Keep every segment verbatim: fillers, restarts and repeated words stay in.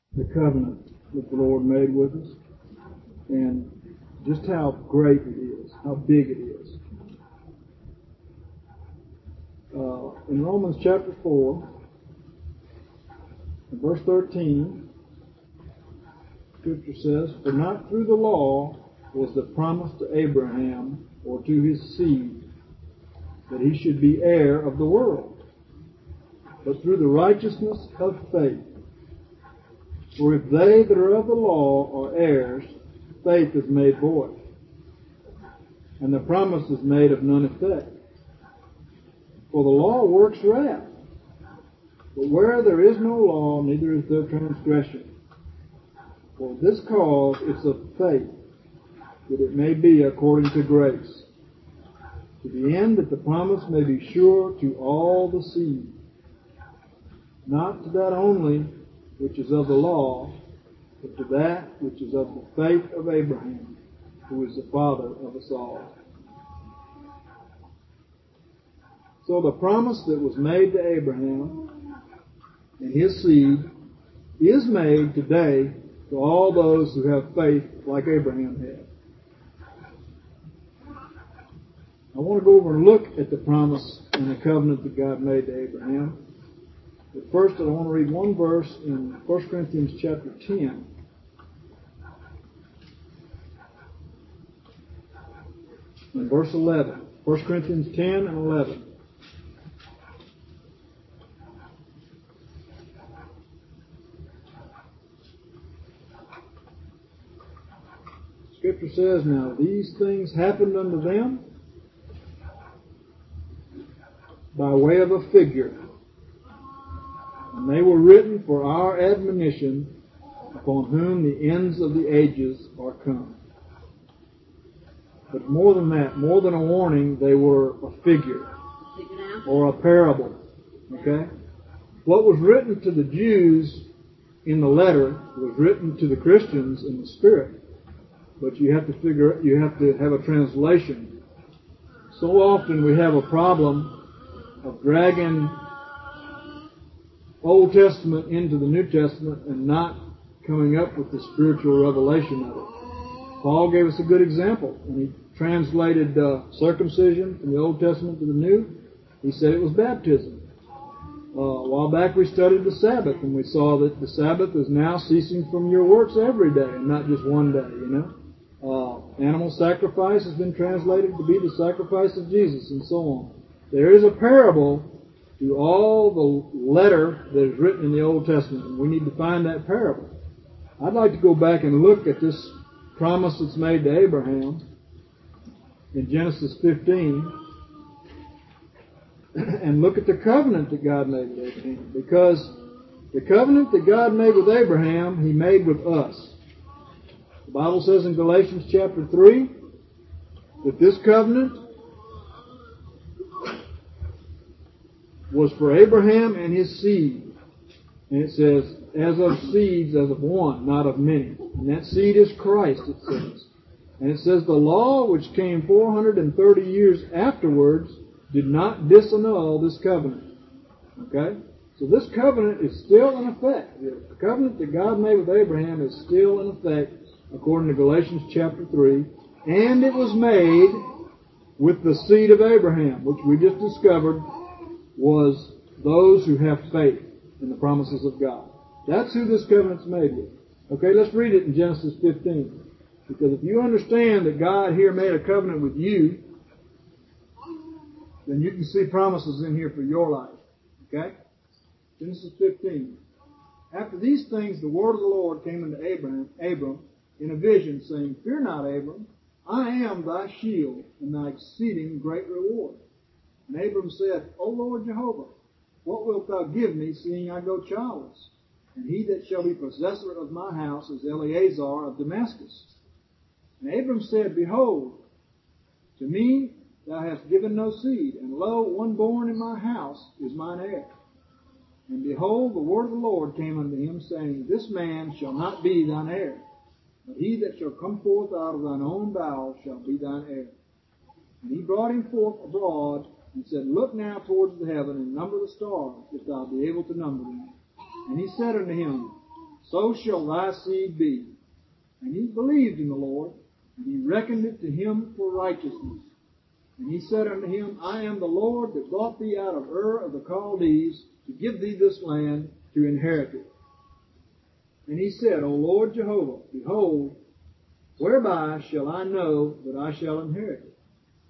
the covenant that the Lord made with us and just how great it is, how big it is. Uh, in Romans chapter four, verse thirteen, Scripture says, "For not through the law was the promise to Abraham or to his seed that he should be heir of the world, but through the righteousness of faith. For if they that are of the law are heirs, faith is made void, and the promise is made of none effect. For the law works wrath, but where there is no law, neither is there transgression. For this cause it's of faith, that it may be according to grace, to the end that the promise may be sure to all the seed, not to that only which is of the law, but to that which is of the faith of Abraham, who is the father of us all." So the promise that was made to Abraham and his seed is made today to all those who have faith like Abraham had. I want to go over and look at the promise and the covenant that God made to Abraham. But first I want to read one verse in First Corinthians chapter ten. In verse eleven. First Corinthians ten and eleven. Scripture says, "Now these things happened unto them by way of a figure, and they were written for our admonition, upon whom the ends of the ages are come." But more than that, more than a warning, they were a figure or a parable. Okay? What was written to the Jews in the letter was written to the Christians in the Spirit. But you have to figure, you have to have a translation. So often we have a problem of dragging Old Testament into the New Testament and not coming up with the spiritual revelation of it. Paul gave us a good example when he translated uh, circumcision from the Old Testament to the New. He said it was baptism. Uh, a while back we studied the Sabbath, and we saw that the Sabbath is now ceasing from your works every day and not just one day, you know. Uh, animal sacrifice has been translated to be the sacrifice of Jesus, and so on. There is a parable to all the letter that is written in the Old Testament, and we need to find that parable. I'd like to go back and look at this promise that's made to Abraham in Genesis fifteen and look at the covenant that God made with Abraham, because the covenant that God made with Abraham, He made with us. The Bible says in Galatians chapter three that this covenant was for Abraham and his seed. And it says, as of seeds, as of one, not of many. And that seed is Christ, it says. And it says the law, which came four hundred thirty years afterwards, did not disannul this covenant. Okay? So this covenant is still in effect. The covenant that God made with Abraham is still in effect, according to Galatians chapter three. And it was made with the seed of Abraham, which we just discovered was those who have faith in the promises of God. That's who this covenant's made with. Okay, let's read it in Genesis fifteen. Because if you understand that God here made a covenant with you, then you can see promises in here for your life. Okay? Genesis fifteen. After these things, the word of the Lord came unto Abraham, Abram in a vision, saying, "Fear not, Abram, I am thy shield and thy exceeding great reward." And Abram said, "O Lord Jehovah, what wilt thou give me, seeing I go childless? And he that shall be possessor of my house is Eleazar of Damascus." And Abram said, "Behold, to me thou hast given no seed, and lo, one born in my house is mine heir." And behold, the word of the Lord came unto him, saying, "This man shall not be thine heir, but he that shall come forth out of thine own bowels shall be thine heir." And he brought him forth abroad, and said, "Look now towards the heaven, and number the stars, if thou be able to number them." And he said unto him, so shall thy seed be. And he believed in the Lord, and he reckoned it to him for righteousness. And he said unto him, I am the Lord that brought thee out of Ur of the Chaldees to give thee this land to inherit it. And he said, O Lord Jehovah, behold, whereby shall I know that I shall inherit it?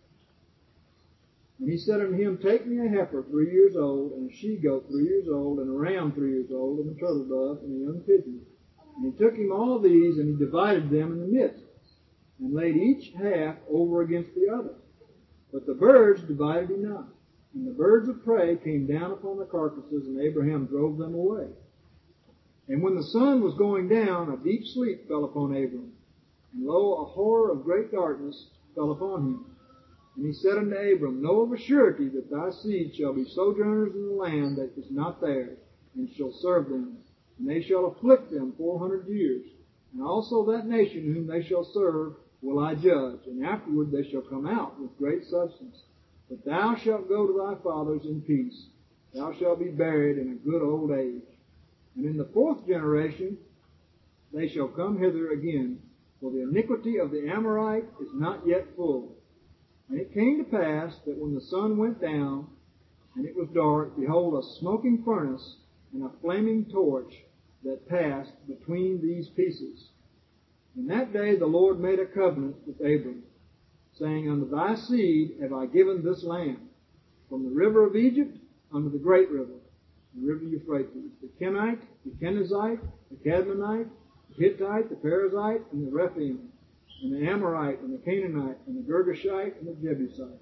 And he said unto him, Take me a heifer three years old, and a she-goat three years old, and a ram three years old, and a turtle dove, and a young pigeon. And he took him all these, and he divided them in the midst, and laid each half over against the other. But the birds divided he not. And the birds of prey came down upon the carcasses, and Abraham drove them away. And when the sun was going down, a deep sleep fell upon Abram. And lo, a horror of great darkness fell upon him. And he said unto Abram, Know of a surety that thy seed shall be sojourners in the land that is not theirs, and shall serve them. And they shall afflict them four hundred years. And also that nation whom they shall serve will I judge, and afterward they shall come out with great substance. But thou shalt go to thy fathers in peace. Thou shalt be buried in a good old age. And in the fourth generation they shall come hither again, for the iniquity of the Amorite is not yet full. And it came to pass that when the sun went down, and it was dark, behold, a smoking furnace and a flaming torch that passed between these pieces. In that day the Lord made a covenant with Abram, saying, Unto thy seed have I given this land, from the river of Egypt unto the great river, the river Euphrates, the Kenite, the Kenizzite, the Cadmonite, the Hittite, the Perizzite, and the Rephaim, and the Amorite, and the Canaanite, and the Girgashite, and the Jebusite.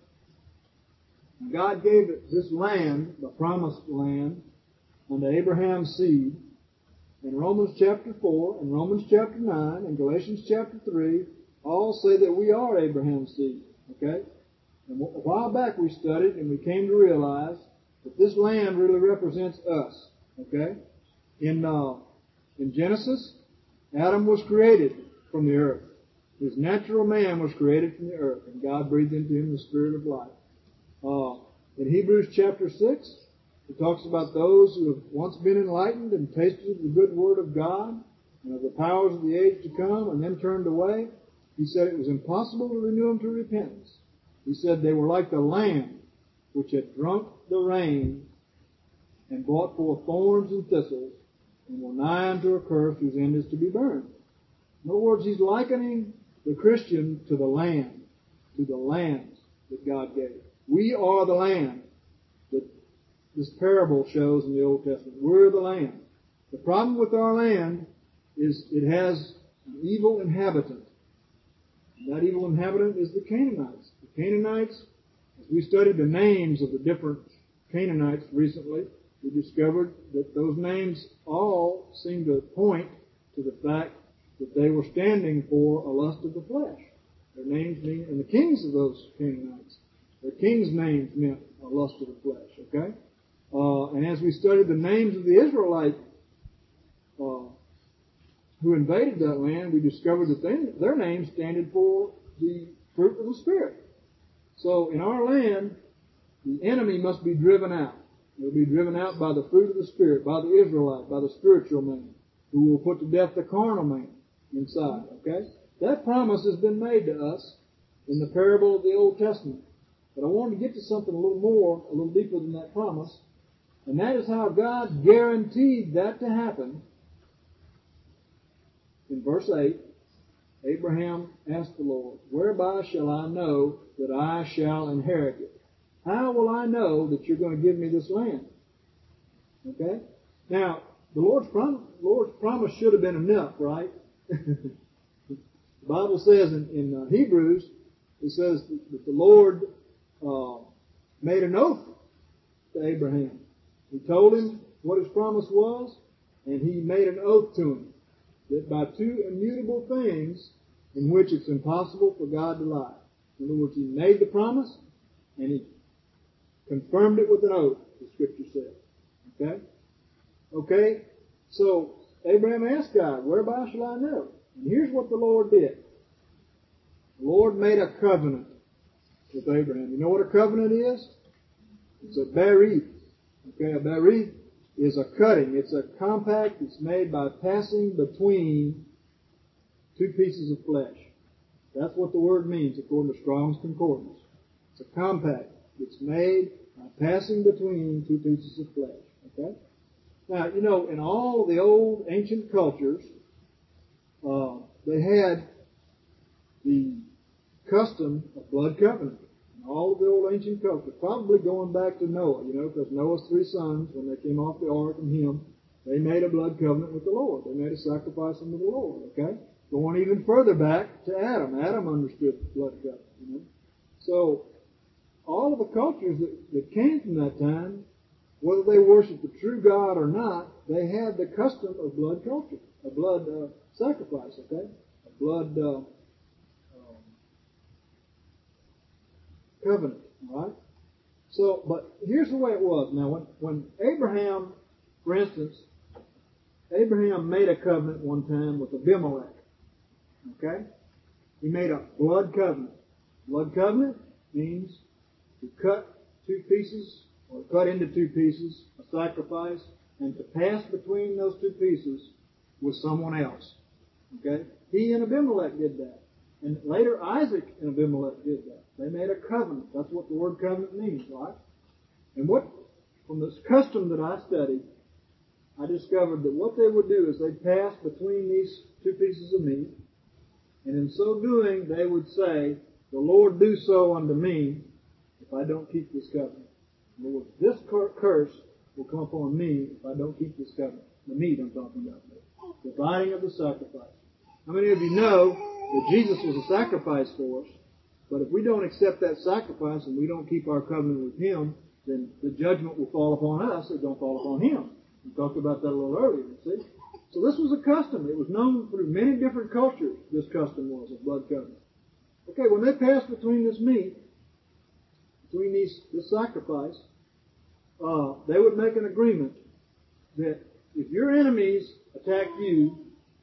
And God gave this land, the promised land, unto Abraham's seed. In Romans chapter four, and Romans chapter nine, and Galatians chapter three, all say that we are Abraham's seed. Okay? And a while back we studied, and we came to realize that this land really represents us. Okay? In, uh, in Genesis, Adam was created from the earth. His natural man was created from the earth, and God breathed into him the spirit of life. Uh, in Hebrews chapter six, it talks about those who have once been enlightened and tasted the good word of God and of the powers of the age to come, and then turned away. He said it was impossible to renew them to repentance. He said they were like the lamb which had drunk the rain and brought forth thorns and thistles, and were nigh unto a curse whose end is to be burned. In other words, he's likening the Christian to the lamb, to the lambs that God gave. We are the lamb that this parable shows in the Old Testament. We're the lamb. The problem with our land is it has an evil inhabitant. And that evil inhabitant is the Canaanites. The Canaanites, as we studied the names of the different Canaanites recently, we discovered that those names all seem to point to the fact that they were standing for a lust of the flesh. Their names mean, and the kings of those Canaanites, their kings' names meant a lust of the flesh, okay? Uh, and as we studied the names of the Israelites uh, who invaded that land, we discovered that they, their names standed for the fruit of the Spirit. So in our land, the enemy must be driven out. He'll be driven out by the fruit of the Spirit, by the Israelite, by the spiritual man, who will put to death the carnal man inside, okay? That promise has been made to us in the parable of the Old Testament. But I wanted to get to something a little more, a little deeper than that promise. And that is how God guaranteed that to happen. In verse eight, Abraham asked the Lord, Whereby shall I know that I shall inherit it? How will I know that you're going to give me this land? Okay? Now, the Lord's, prom- Lord's promise should have been enough, right? The Bible says in, in uh, Hebrews, it says that the Lord uh, made an oath to Abraham. He told him what his promise was, and he made an oath to him that by two immutable things in which it's impossible for God to lie. In other words, he made the promise, and he confirmed it with an oath, the Scripture says. Okay? Okay? So, Abraham asked God, Whereby shall I know? And here's what the Lord did. The Lord made a covenant with Abraham. You know what a covenant is? It's a berith. Okay, a berith is a cutting. It's a compact that's made by passing between two pieces of flesh. That's what the word means according to Strong's Concordance. It's a compact that's made by passing between two pieces of flesh. Okay? Now, you know, in all the old ancient cultures, uh, they had the custom of blood covenant. In all of the old ancient cultures, probably going back to Noah, you know, because Noah's three sons, when they came off the ark and him, they made a blood covenant with the Lord. They made a sacrifice unto the Lord, okay? Going even further back to Adam. Adam understood blood covenant, you know. So, all of the cultures that, that came from that time, whether they worshiped the true God or not, they had the custom of blood culture, a blood uh, sacrifice, okay? A blood uh, um, covenant, all right? So, but here's the way it was. Now, when, when Abraham, for instance, Abraham made a covenant one time with Abimelech, okay? He made a blood covenant. Blood covenant means to cut two pieces or cut into two pieces a sacrifice and to pass between those two pieces with someone else. Okay? He and Abimelech did that. And later Isaac and Abimelech did that. They made a covenant. That's what the word covenant means, right? And what, from this custom that I studied, I discovered that what they would do is they'd pass between these two pieces of meat, and in so doing they would say, "The Lord do so unto me if I don't keep this covenant." In other words, this curse will come upon me if I don't keep this covenant. The meat I'm talking about. The dividing of the sacrifice. How many of you know that Jesus was a sacrifice for us, but if we don't accept that sacrifice and we don't keep our covenant with Him, then the judgment will fall upon us. It don't fall upon Him. We talked about that a little earlier, you see. So this was a custom. It was known through many different cultures, this custom was, of blood covenant. Okay, when they passed between this meat, between these, this sacrifice, uh, they would make an agreement that if your enemies attack you,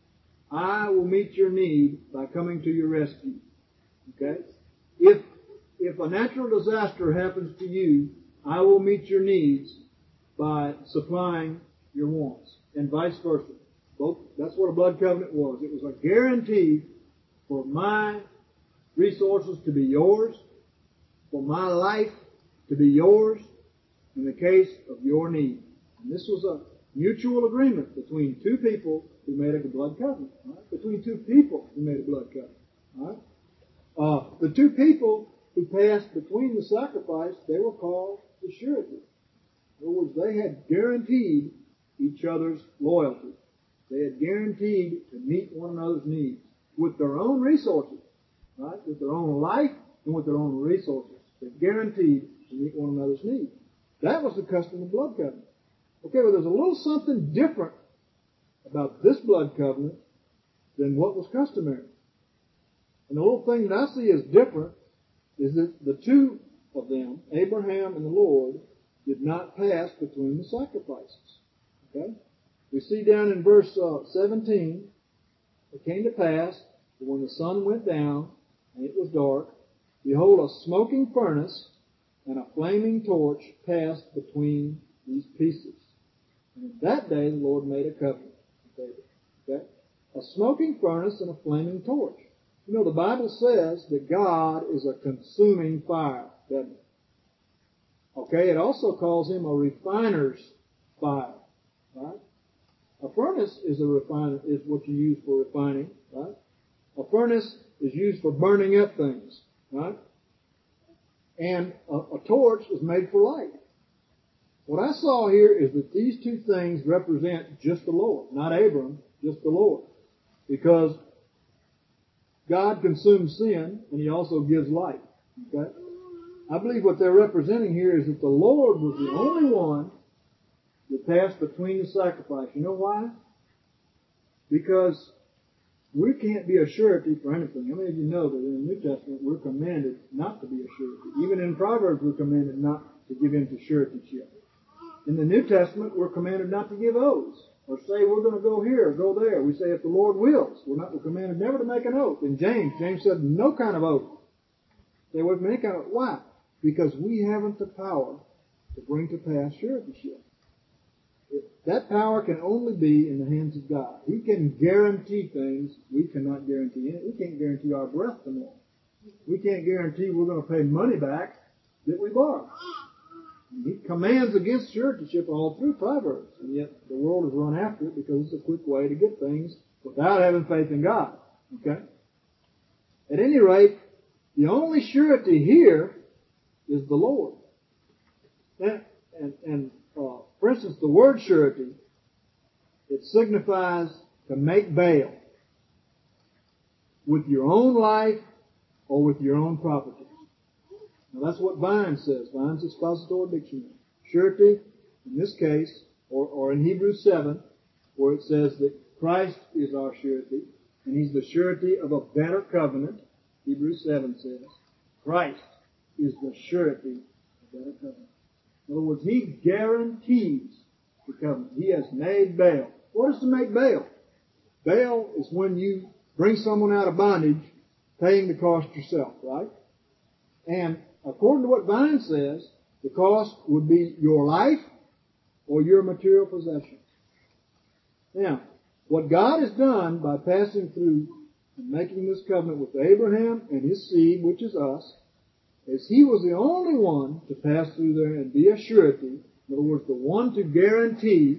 I will meet your need by coming to your rescue. Okay? If, if a natural disaster happens to you, I will meet your needs by supplying your wants, and vice versa. Both, that's what a blood covenant was. It was a guarantee for my resources to be yours, for my life to be yours, in the case of your need. And this was a mutual agreement between two people who made a blood covenant. Right? Between two people who made a blood covenant. Right? Uh, the two people who passed between the sacrifice, they were called the surety. In other words, they had guaranteed each other's loyalty. They had guaranteed to meet one another's needs with their own resources, right? With their own life and with their own resources. They guaranteed to meet one another's needs. That was the custom of blood covenant. Okay, well, there's a little something different about this blood covenant than what was customary. And the little thing that I see as different is that the two of them, Abraham and the Lord, did not pass between the sacrifices. Okay? We see down in verse uh, seventeen, it came to pass that when the sun went down and it was dark, behold, a smoking furnace and a flaming torch passed between these pieces. And that day the Lord made a covenant with David. Okay? A smoking furnace and a flaming torch. You know, the Bible says that God is a consuming fire, doesn't it? Okay, it also calls him a refiner's fire, right? A furnace is a refiner, is what you use for refining, right? A furnace is used for burning up things, right? And a, a torch is made for light. What I saw here is that these two things represent just the Lord, not Abram, just the Lord. Because God consumes sin, and He also gives light. Okay? I believe what they're representing here is that the Lord was the only one that passed between the sacrifice. You know why? Because we can't be a surety for anything. How many of you know that in the New Testament we're commanded not to be a surety? Even in Proverbs we're commanded not to give in to suretyship. In the New Testament we're commanded not to give oaths or say we're going to go here or go there. We say if the Lord wills. We're not we're commanded never to make an oath. In James, James said no kind of oath. Stay away from any kind of why? Because we haven't the power to bring to pass suretyship. that power can only be in the hands of God. He can guarantee things we cannot guarantee. We can't guarantee our breath tomorrow. We can't guarantee we're going to pay money back that we borrowed. He commands against suretyship all through Proverbs, and yet the world has run after it because it's a quick way to get things without having faith in God. Okay? At any rate, the only surety here is the Lord. And, and, and uh, for instance, the word surety, it signifies to make bail with your own life or with your own property. Now that's what Vine says. Vine's expository dictionary. Surety, in this case, or, or in Hebrews seven, where it says that Christ is our surety, and He's the surety of a better covenant. Hebrews seven says, Christ is the surety of a better covenant. In other words, He guarantees the covenant. He has made bail. What is to make bail? Bail is when you bring someone out of bondage, paying the cost yourself, right? And according to what Vine says, the cost would be your life or your material possessions. Now, what God has done by passing through and making this covenant with Abraham and his seed, which is us, is He was the only one to pass through there and be a surety. In other words, the one to guarantee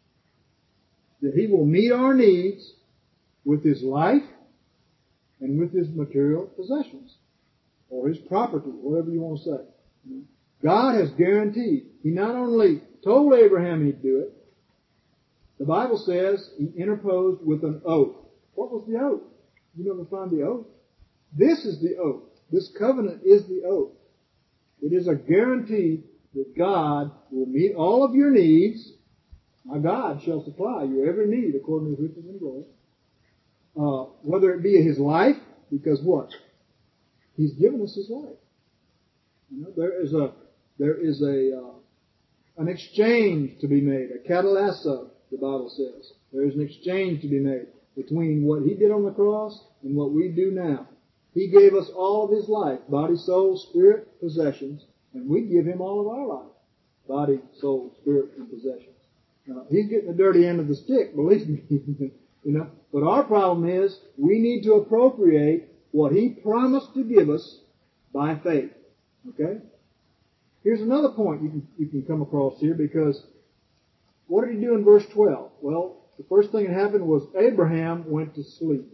that He will meet our needs with His life and with His material possessions, or His property, whatever you want to say. God has guaranteed. He not only told Abraham He'd do it, the Bible says He interposed with an oath. What was the oath? You never find the oath. This is the oath. This covenant is the oath. It is a guarantee that God will meet all of your needs. My God shall supply your every need according to His riches and glory. Uh, whether it be His life, because what? He's given us His life. You know, there is a there is a uh, an exchange to be made, a catalasso, the Bible says. There is an exchange to be made between what He did on the cross and what we do now. He gave us all of His life, body, soul, spirit, possessions, and we give Him all of our life, body, soul, spirit, and possessions. Now, He's getting the dirty end of the stick, believe me. you know. But our problem is we need to appropriate what He promised to give us by faith. Okay? Here's another point you can, you can come across here, because what did He do in verse twelve? Well, the first thing that happened was Abraham went to sleep.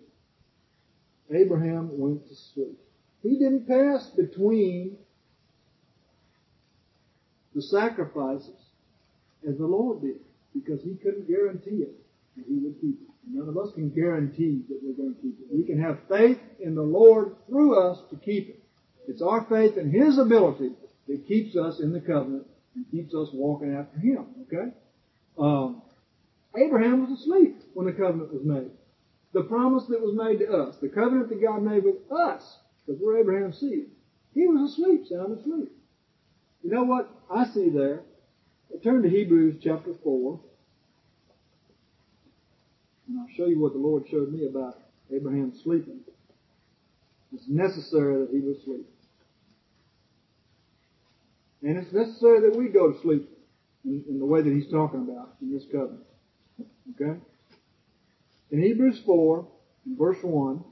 Abraham went to sleep. He didn't pass between the sacrifices as the Lord did, because He couldn't guarantee it that He would keep it. None of us can guarantee that we're going to keep it. We can have faith in the Lord through us to keep it. It's our faith in His ability that keeps us in the covenant and keeps us walking after Him. Okay? Um, Abraham was asleep when the covenant was made. The promise that was made to us, the covenant that God made with us, because we're Abraham's seed, he was asleep, sound asleep. You know what I see there? I turn to Hebrews chapter four, and I'll show you what the Lord showed me about Abraham sleeping. It's necessary that he was asleep. And it's necessary that we go to sleep in, in the way that He's talking about in this covenant. Okay? In Hebrews four, in verse one,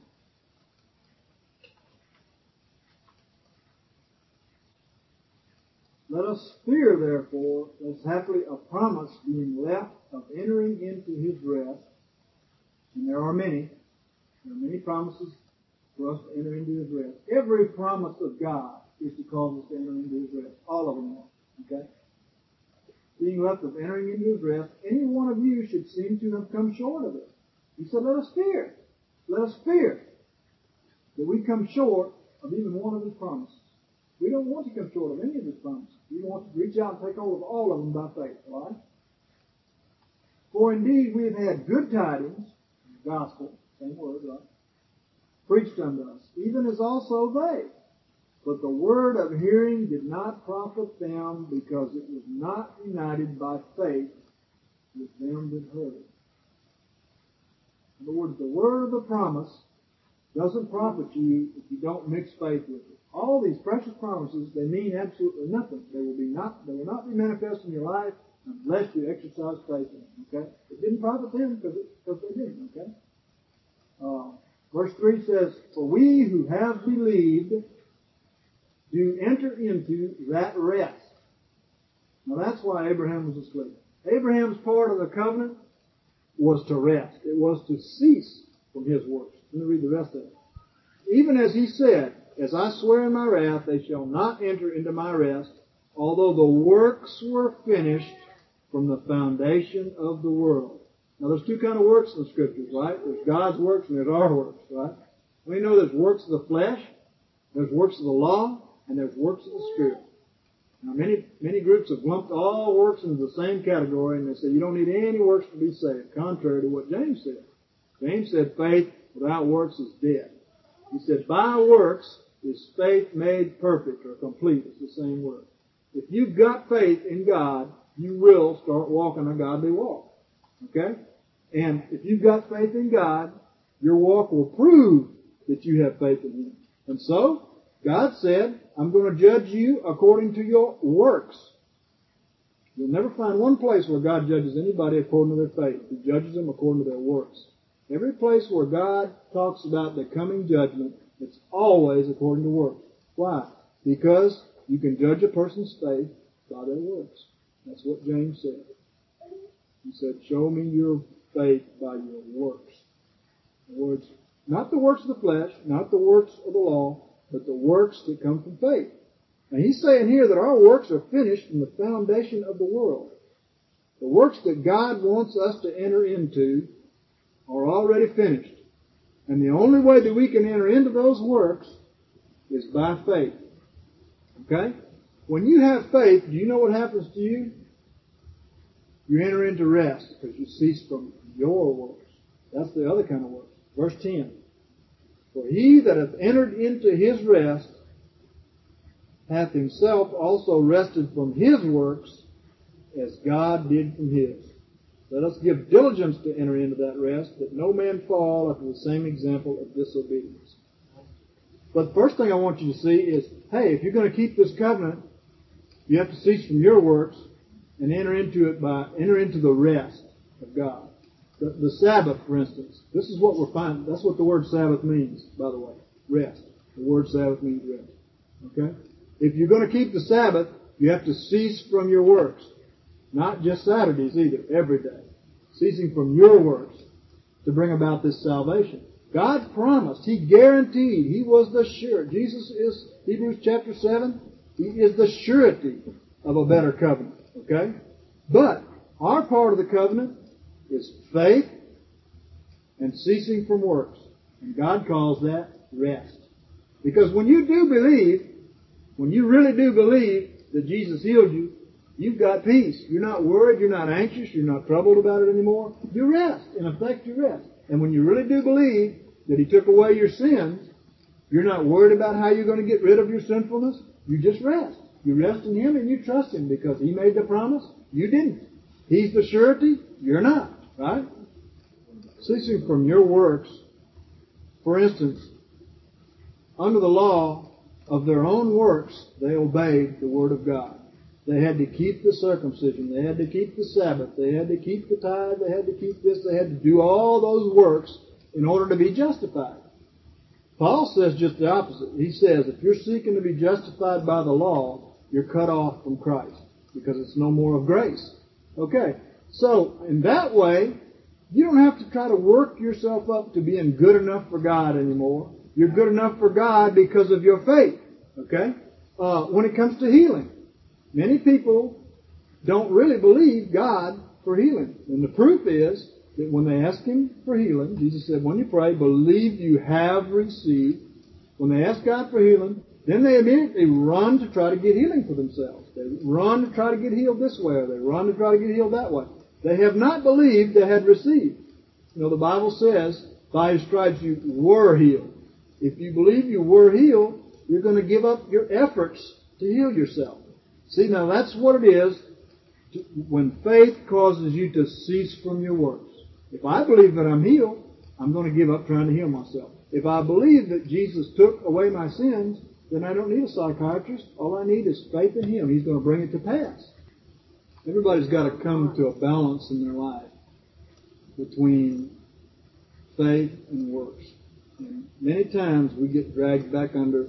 let us fear, therefore, lest haply a promise being left of entering into His rest, and there are many, there are many promises for us to enter into His rest. Every promise of God is to cause us to enter into His rest. All of them are. Okay? Being left of entering into His rest, any one of you should seem to have come short of it. He said, let us fear. Let us fear that we come short of even one of His promises. We don't want to come short of any of His promises. We want to reach out and take hold of all of them by faith. Right? For indeed we have had good tidings, gospel, same word, right? Preached unto us, even as also they. But the word of hearing did not profit them, because it was not united by faith with them that heard it. In other words, the word of the promise doesn't profit you if you don't mix faith with it. All these precious promises, they mean absolutely nothing. They will be not, they will not be manifest in your life unless you exercise faith in him. Okay? It didn't profit them because they didn't. Okay? Uh, verse three says, "For we who have believed do enter into that rest." Now that's why Abraham was asleep. Abraham's part of the covenant was to rest. It was to cease from his works. Let me read the rest of it. "Even as he said, as I swear in my wrath, they shall not enter into my rest, although the works were finished from the foundation of the world." Now there's two kind of works in the Scriptures, right? There's God's works and there's our works, right? We know there's works of the flesh, there's works of the law, and there's works of the Spirit. Now many many groups have lumped all works into the same category, and they say you don't need any works to be saved, contrary to what James said. James said faith without works is dead. He said by works is faith made perfect or complete. It's the same word. If you've got faith in God, you will start walking a godly walk. Okay? And if you've got faith in God, your walk will prove that you have faith in Him. And so, God said, I'm going to judge you according to your works. You'll never find one place where God judges anybody according to their faith. He judges them according to their works. Every place where God talks about the coming judgment, it's always according to works. Why? Because you can judge a person's faith by their works. That's what James said. He said, show me your faith by your works. In other words, not the works of the flesh, not the works of the law, but the works that come from faith. Now he's saying here that our works are finished from the foundation of the world. The works that God wants us to enter into are already finished. And the only way that we can enter into those works is by faith. Okay? When you have faith, do you know what happens to you? You enter into rest because you cease from your works. That's the other kind of works. Verse ten. For he that hath entered into his rest hath himself also rested from his works as God did from his. Let us give diligence to enter into that rest, that no man fall after the same example of disobedience. But the first thing I want you to see is, hey, if you're going to keep this covenant, you have to cease from your works and enter into it by enter into the rest of God. The, the Sabbath, for instance, this is what we're finding. That's what the word Sabbath means, by the way. Rest. The word Sabbath means rest. Okay? If you're going to keep the Sabbath, you have to cease from your works. Not just Saturdays either, every day. Ceasing from your works to bring about this salvation. God promised, He guaranteed, He was the sure. Jesus is, Hebrews chapter seven, He is the surety of a better covenant. Okay? But our part of the covenant is faith and ceasing from works. And God calls that rest. Because when you do believe, when you really do believe that Jesus healed you, you've got peace. You're not worried. You're not anxious. You're not troubled about it anymore. You rest. In effect, you rest. And when you really do believe that He took away your sins, you're not worried about how you're going to get rid of your sinfulness. You just rest. You rest in Him and you trust Him because He made the promise. You didn't. He's the surety. You're not. Right? Ceasing from your works. For instance, under the law of their own works, they obeyed the Word of God. They had to keep the circumcision. They had to keep the Sabbath. They had to keep the tithe. They had to keep this. They had to do all those works in order to be justified. Paul says just the opposite. He says if you're seeking to be justified by the law, you're cut off from Christ because it's no more of grace. Okay, so in that way, you don't have to try to work yourself up to being good enough for God anymore. You're good enough for God because of your faith. Okay? Uh, when it comes to healing, many people don't really believe God for healing. And the proof is that when they ask Him for healing, Jesus said, when you pray, believe you have received. When they ask God for healing, then they immediately run to try to get healing for themselves. They run to try to get healed this way, or they run to try to get healed that way. They have not believed they had received. You know, the Bible says, by His stripes you were healed. If you believe you were healed, you're going to give up your efforts to heal yourself. See, now that's what it is to, when faith causes you to cease from your works. If I believe that I'm healed, I'm going to give up trying to heal myself. If I believe that Jesus took away my sins, then I don't need a psychiatrist. All I need is faith in Him. He's going to bring it to pass. everybody's got to come to a balance in their life between faith and works. And many times we get dragged back under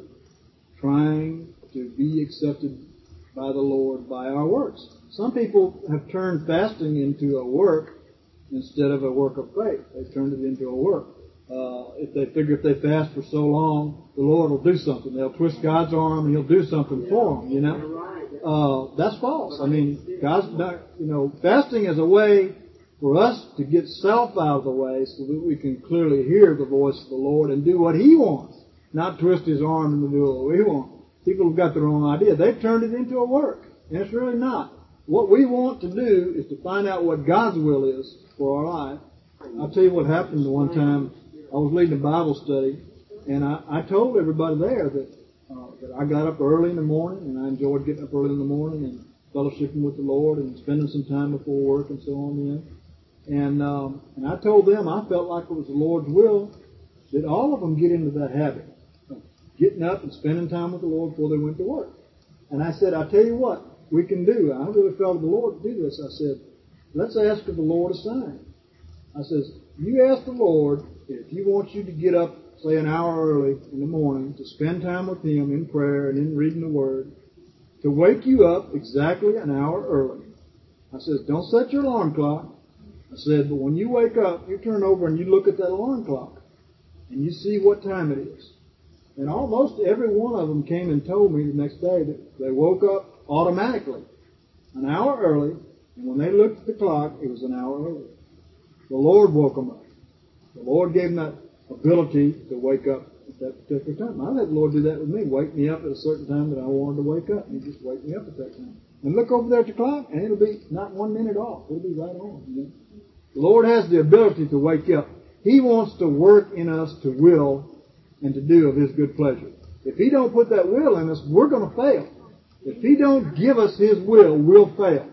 trying to be accepted by the Lord by our works. Some people have turned fasting into a work instead of a work of faith. They've turned it into a work. Uh, if they figure if they fast for so long, the Lord will do something. They'll twist God's arm and He'll do something for them, you know. Uh, that's false. I mean, God's not, you know, fasting is a way for us to get self out of the way so that we can clearly hear the voice of the Lord and do what He wants, not twist His arm and do what we want. People have got the wrong idea. They've turned it into a work, and it's really not. What we want to do is to find out what God's will is for our life. I'll tell you what happened one time. I was leading a Bible study, and I, I told everybody there that, uh, that I got up early in the morning, and I enjoyed getting up early in the morning and fellowshipping with the Lord and spending some time before work and so on. You know. And um, and I told them I felt like it was the Lord's will that all of them get into that habit of getting up and spending time with the Lord before they went to work. And I said, I tell you what we can do. I really felt the Lord to do this. I said, let's ask of the Lord a sign. I says, you ask the Lord if He wants you to get up, say an hour early in the morning to spend time with Him in prayer and in reading the Word, to wake you up exactly an hour early. I says, don't set your alarm clock. I said, but when you wake up, you turn over and you look at that alarm clock and you see what time it is. And almost every one of them came and told me the next day that they woke up automatically an hour early, and when they looked at the clock, it was an hour early. The Lord woke them up. The Lord gave them that ability to wake up at that particular time. I had the Lord do that with me, wake me up at a certain time that I wanted to wake up, and He just wake me up at that time. And look over there at the clock, and it'll be not one minute off. It'll be right on. You know? The Lord has the ability to wake you up. He wants to work in us to will and to do of His good pleasure. If He don't put that will in us, we're going to fail. If He don't give us His will, we'll fail.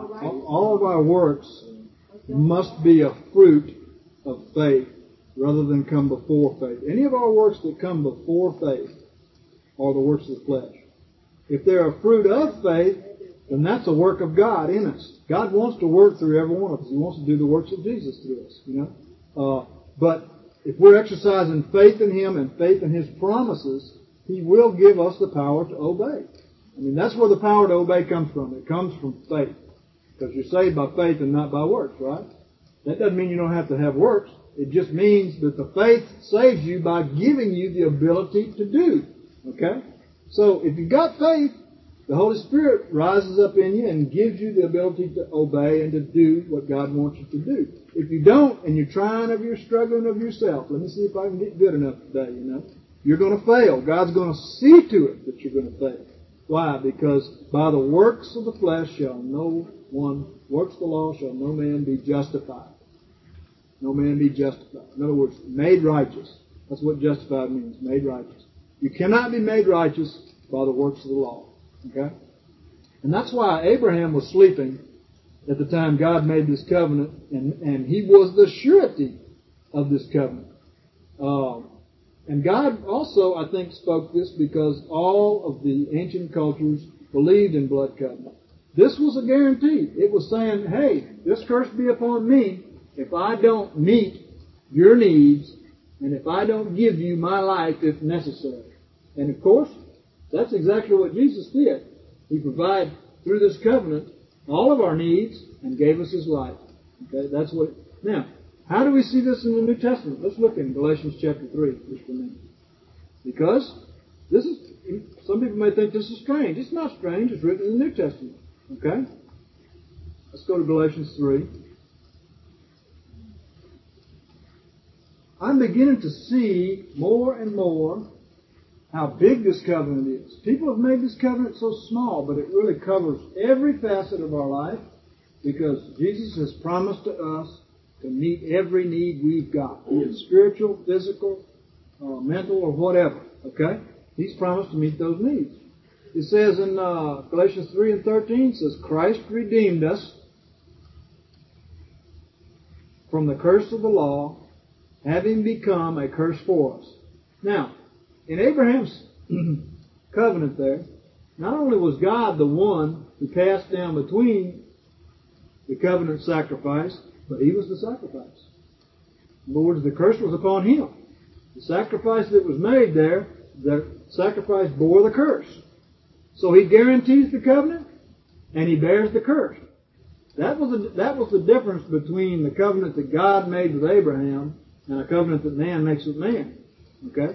All of our works must be a fruit of faith rather than come before faith. Any of our works that come before faith are the works of the flesh. If they're a fruit of faith, then that's a work of God in us. God wants to work through every one of us. He wants to do the works of Jesus through us, you know. Uh, but if we're exercising faith in Him and faith in His promises, He will give us the power to obey. I mean, that's where the power to obey comes from. It comes from faith. Because you're saved by faith and not by works, right? That doesn't mean you don't have to have works. It just means that the faith saves you by giving you the ability to do. Okay? So if you've got faith, the Holy Spirit rises up in you and gives you the ability to obey and to do what God wants you to do. If you don't, and you're trying of your struggling of yourself, let me see if I can get good enough today, you know, you're going to fail. God's going to see to it that you're going to fail. Why? Because by the works of the flesh shall no one, works of the law shall no man be justified. No man be justified. In other words, made righteous. That's what justified means, made righteous. You cannot be made righteous by the works of the law. Okay? And that's why Abraham was sleeping at the time God made this covenant, and, and he was the surety of this covenant. Um, and God also, I think, spoke this because all of the ancient cultures believed in blood covenant. This was a guarantee. It was saying, hey, this curse be upon me if I don't meet your needs and if I don't give you my life if necessary. And of course, that's exactly what Jesus did. He provided through this covenant all of our needs and gave us His life. Okay, that's what. Now, how do we see this in the New Testament? Let's look in Galatians chapter three just for a minute. Because this is, some people may think this is strange. It's not strange. It's written in the New Testament. Okay? Let's go to Galatians three. I'm beginning to see more and more how big this covenant is. People have made this covenant so small, but it really covers every facet of our life because Jesus has promised to us to meet every need we've got, be it spiritual, physical, uh, mental, or whatever. Okay? He's promised to meet those needs. It says in uh, Galatians three and thirteen, it says, Christ redeemed us from the curse of the law, having become a curse for us. Now, in Abraham's covenant there, not only was God the one who passed down between the covenant sacrifice, but he was the sacrifice. In other words, the curse was upon him. The sacrifice that was made there, the sacrifice bore the curse. So he guarantees the covenant, and he bears the curse. That was the, that was the difference between the covenant that God made with Abraham and a covenant that man makes with man. Okay?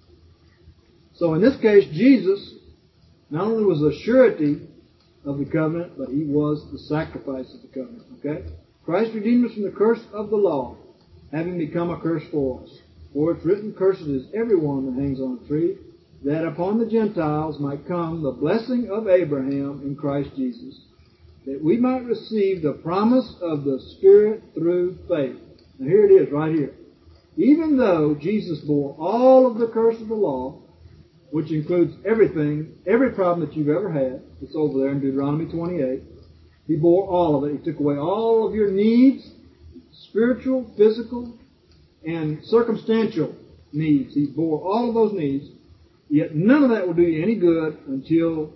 So in this case, Jesus not only was a surety of the covenant, but he was the sacrifice of the covenant. Okay? Christ redeemed us from the curse of the law, having become a curse for us. For it's written, cursed is everyone that hangs on a tree, that upon the Gentiles might come the blessing of Abraham in Christ Jesus, that we might receive the promise of the Spirit through faith. Now here it is, right here. Even though Jesus bore all of the curse of the law, which includes everything, every problem that you've ever had, it's over there in Deuteronomy twenty-eight, he bore all of it. He took away all of your needs, spiritual, physical, and circumstantial needs. He bore all of those needs, yet none of that will do you any good until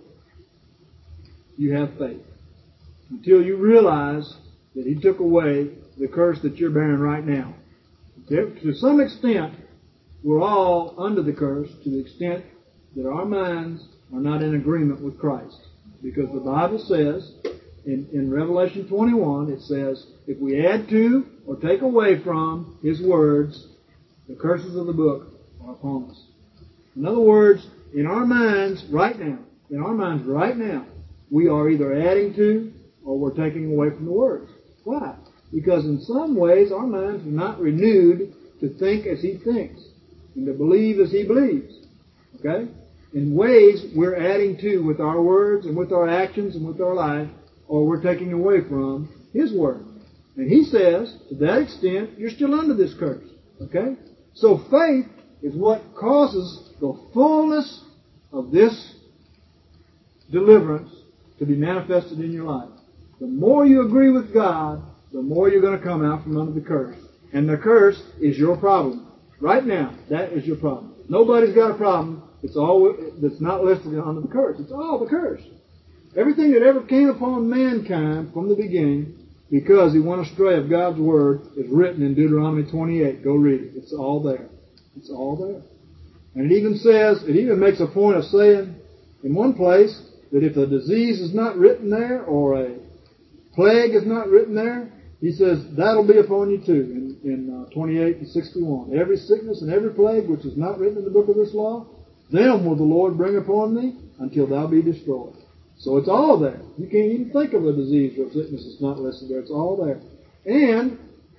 you have faith. Until you realize that he took away the curse that you're bearing right now. To some extent, we're all under the curse to the extent that our minds are not in agreement with Christ. Because the Bible says, in, in Revelation twenty-one, it says, if we add to or take away from his words, the curses of the book are upon us. In other words, in our minds right now, in our minds right now, we are either adding to or we're taking away from the words. Why? Because in some ways our minds are not renewed to think as he thinks and to believe as he believes. Okay? In ways we're adding to with our words and with our actions and with our life, or we're taking away from his word. And he says, to that extent, you're still under this curse. Okay? So faith is what causes the fullness of this deliverance to be manifested in your life. The more you agree with God, the more you're going to come out from under the curse. And the curse is your problem. Right now, that is your problem. Nobody's got a problem that's, all, that's not listed under the curse. It's all the curse. Everything that ever came upon mankind from the beginning, because he went astray of God's Word, is written in Deuteronomy twenty-eight. Go read it. It's all there. It's all there. And it even says, it even makes a point of saying in one place that if a disease is not written there or a plague is not written there, he says, that'll be upon you too, in, in uh, twenty-eight and sixty-one. Every sickness and every plague which is not written in the book of this law, them will the Lord bring upon thee until thou be destroyed. So it's all there. You can't even think of a disease or sickness that's not listed there. It's all there. And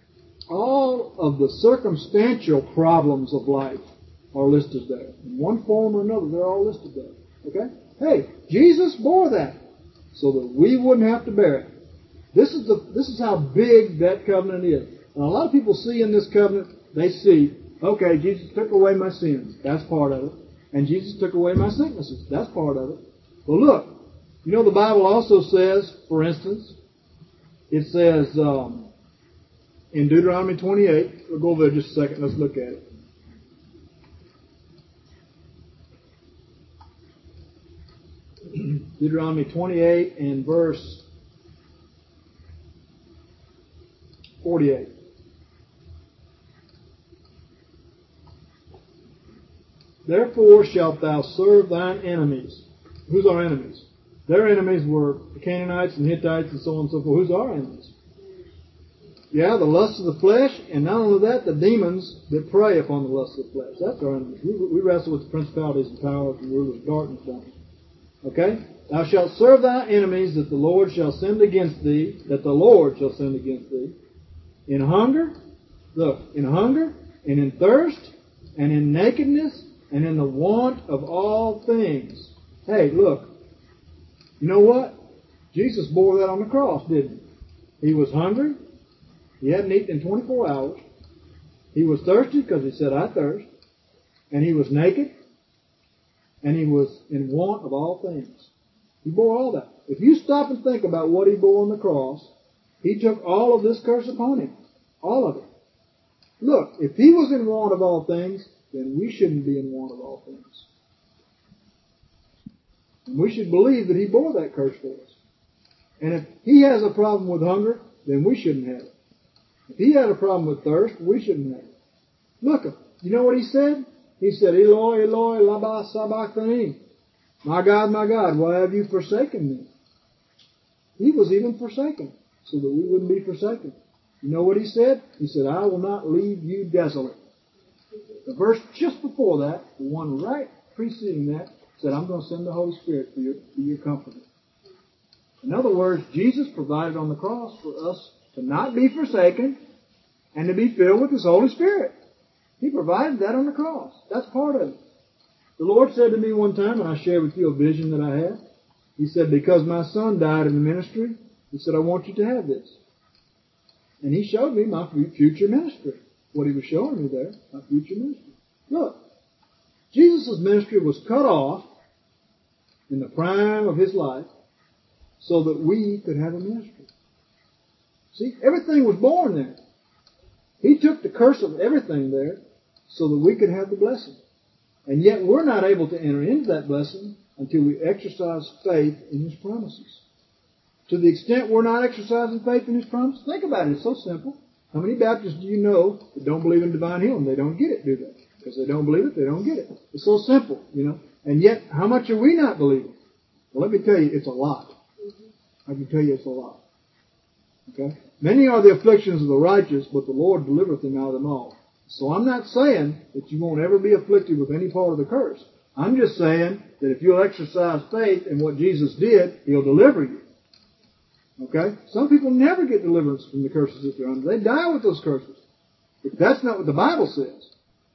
all of the circumstantial problems of life are listed there. In one form or another, they're all listed there. Okay? Hey, Jesus bore that so that we wouldn't have to bear it. This is the this is how big that covenant is. And a lot of people see in this covenant, they see, okay, Jesus took away my sins. That's part of it. And Jesus took away my sicknesses. That's part of it. But look, you know the Bible also says, for instance, it says um, in Deuteronomy twenty-eight, we'll go over there just a second, let's look at it. Deuteronomy twenty-eight and verse forty-eight. Therefore shalt thou serve thine enemies. Who's our enemies? Their enemies were the Canaanites and Hittites and so on and so forth. Who's our enemies? Yeah, the lusts of the flesh, and not only that, the demons that prey upon the lusts of the flesh. That's our enemies. We, we wrestle with the principalities and powers and rulers of darkness, don't we? Okay? Thou shalt serve thy enemies, that the Lord shall send against thee, that the Lord shall send against thee, in hunger, look, in hunger, and in thirst, and in nakedness, and in the want of all things. Hey, look, you know what? Jesus bore that on the cross, didn't he? He was hungry. He hadn't eaten in twenty-four hours. He was thirsty because he said, I thirst. And he was naked. And he was in want of all things. He bore all that. If you stop and think about what he bore on the cross, he took all of this curse upon him. All of it. Look, if he was in want of all things, then we shouldn't be in want of all things. And we should believe that he bore that curse for us. And if He has a problem with hunger, then we shouldn't have it. If He had a problem with thirst, we shouldn't have it. Look, you know what He said? He said, Eloi, Eloi, lama sabachthani. My God, my God, why have you forsaken me? He was even forsaken, so that we wouldn't be forsaken. You know what He said? He said, I will not leave you desolate. The verse just before that, the one right preceding that, said, I'm going to send the Holy Spirit for your, for your comforter. In other words, Jesus provided on the cross for us to not be forsaken and to be filled with His Holy Spirit. He provided that on the cross. That's part of it. The Lord said to me one time, and I shared with you a vision that I had. He said, because my son died in the ministry, He said, I want you to have this. And He showed me my future ministry. What He was showing me there, my future ministry. Look, Jesus' ministry was cut off in the prime of His life so that we could have a ministry. See, everything was born there. He took the curse of everything there so that we could have the blessing. And yet we're not able to enter into that blessing until we exercise faith in His promises. To the extent we're not exercising faith in His promises, think about it. It's so simple. How many Baptists do you know that don't believe in divine healing? They don't get it, do they? Because they don't believe it, they don't get it. It's so simple, you know. And yet, how much are we not believing? Well, let me tell you, it's a lot. I can tell you it's a lot. Okay? Many are the afflictions of the righteous, but the Lord delivereth them out of them all. So I'm not saying that you won't ever be afflicted with any part of the curse. I'm just saying that if you'll exercise faith in what Jesus did, He'll deliver you. Okay? Some people never get deliverance from the curses that they're under. They die with those curses. But that's not what the Bible says.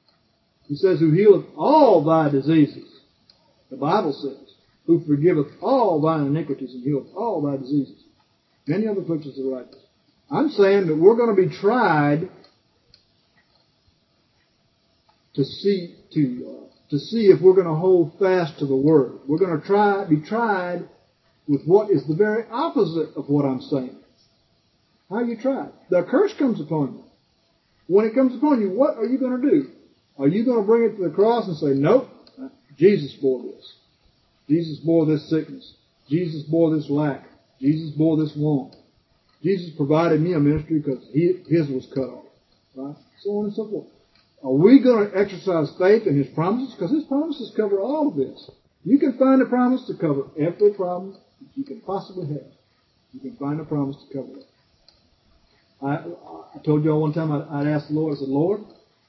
He says, who healeth all thy diseases. The Bible says, who forgiveth all thine iniquities and healeth all thy diseases. Many other afflictions of the righteous. I'm saying that we're going to be tried to see to uh, to see if we're going to hold fast to the Word. We're going to try be tried with what is the very opposite of what I'm saying. How are you tried? The curse comes upon you. When it comes upon you, what are you going to do? Are you going to bring it to the cross and say, nope, Jesus bore this. Jesus bore this sickness. Jesus bore this lack. Jesus bore this want. Jesus provided me a ministry because he, His was cut off. Right? So on and so forth. Are we going to exercise faith in His promises? Because His promises cover all of this. You can find a promise to cover every problem that you can possibly have. You can find a promise to cover it. I, I told you all one time I'd, I'd asked the Lord, I said, Lord,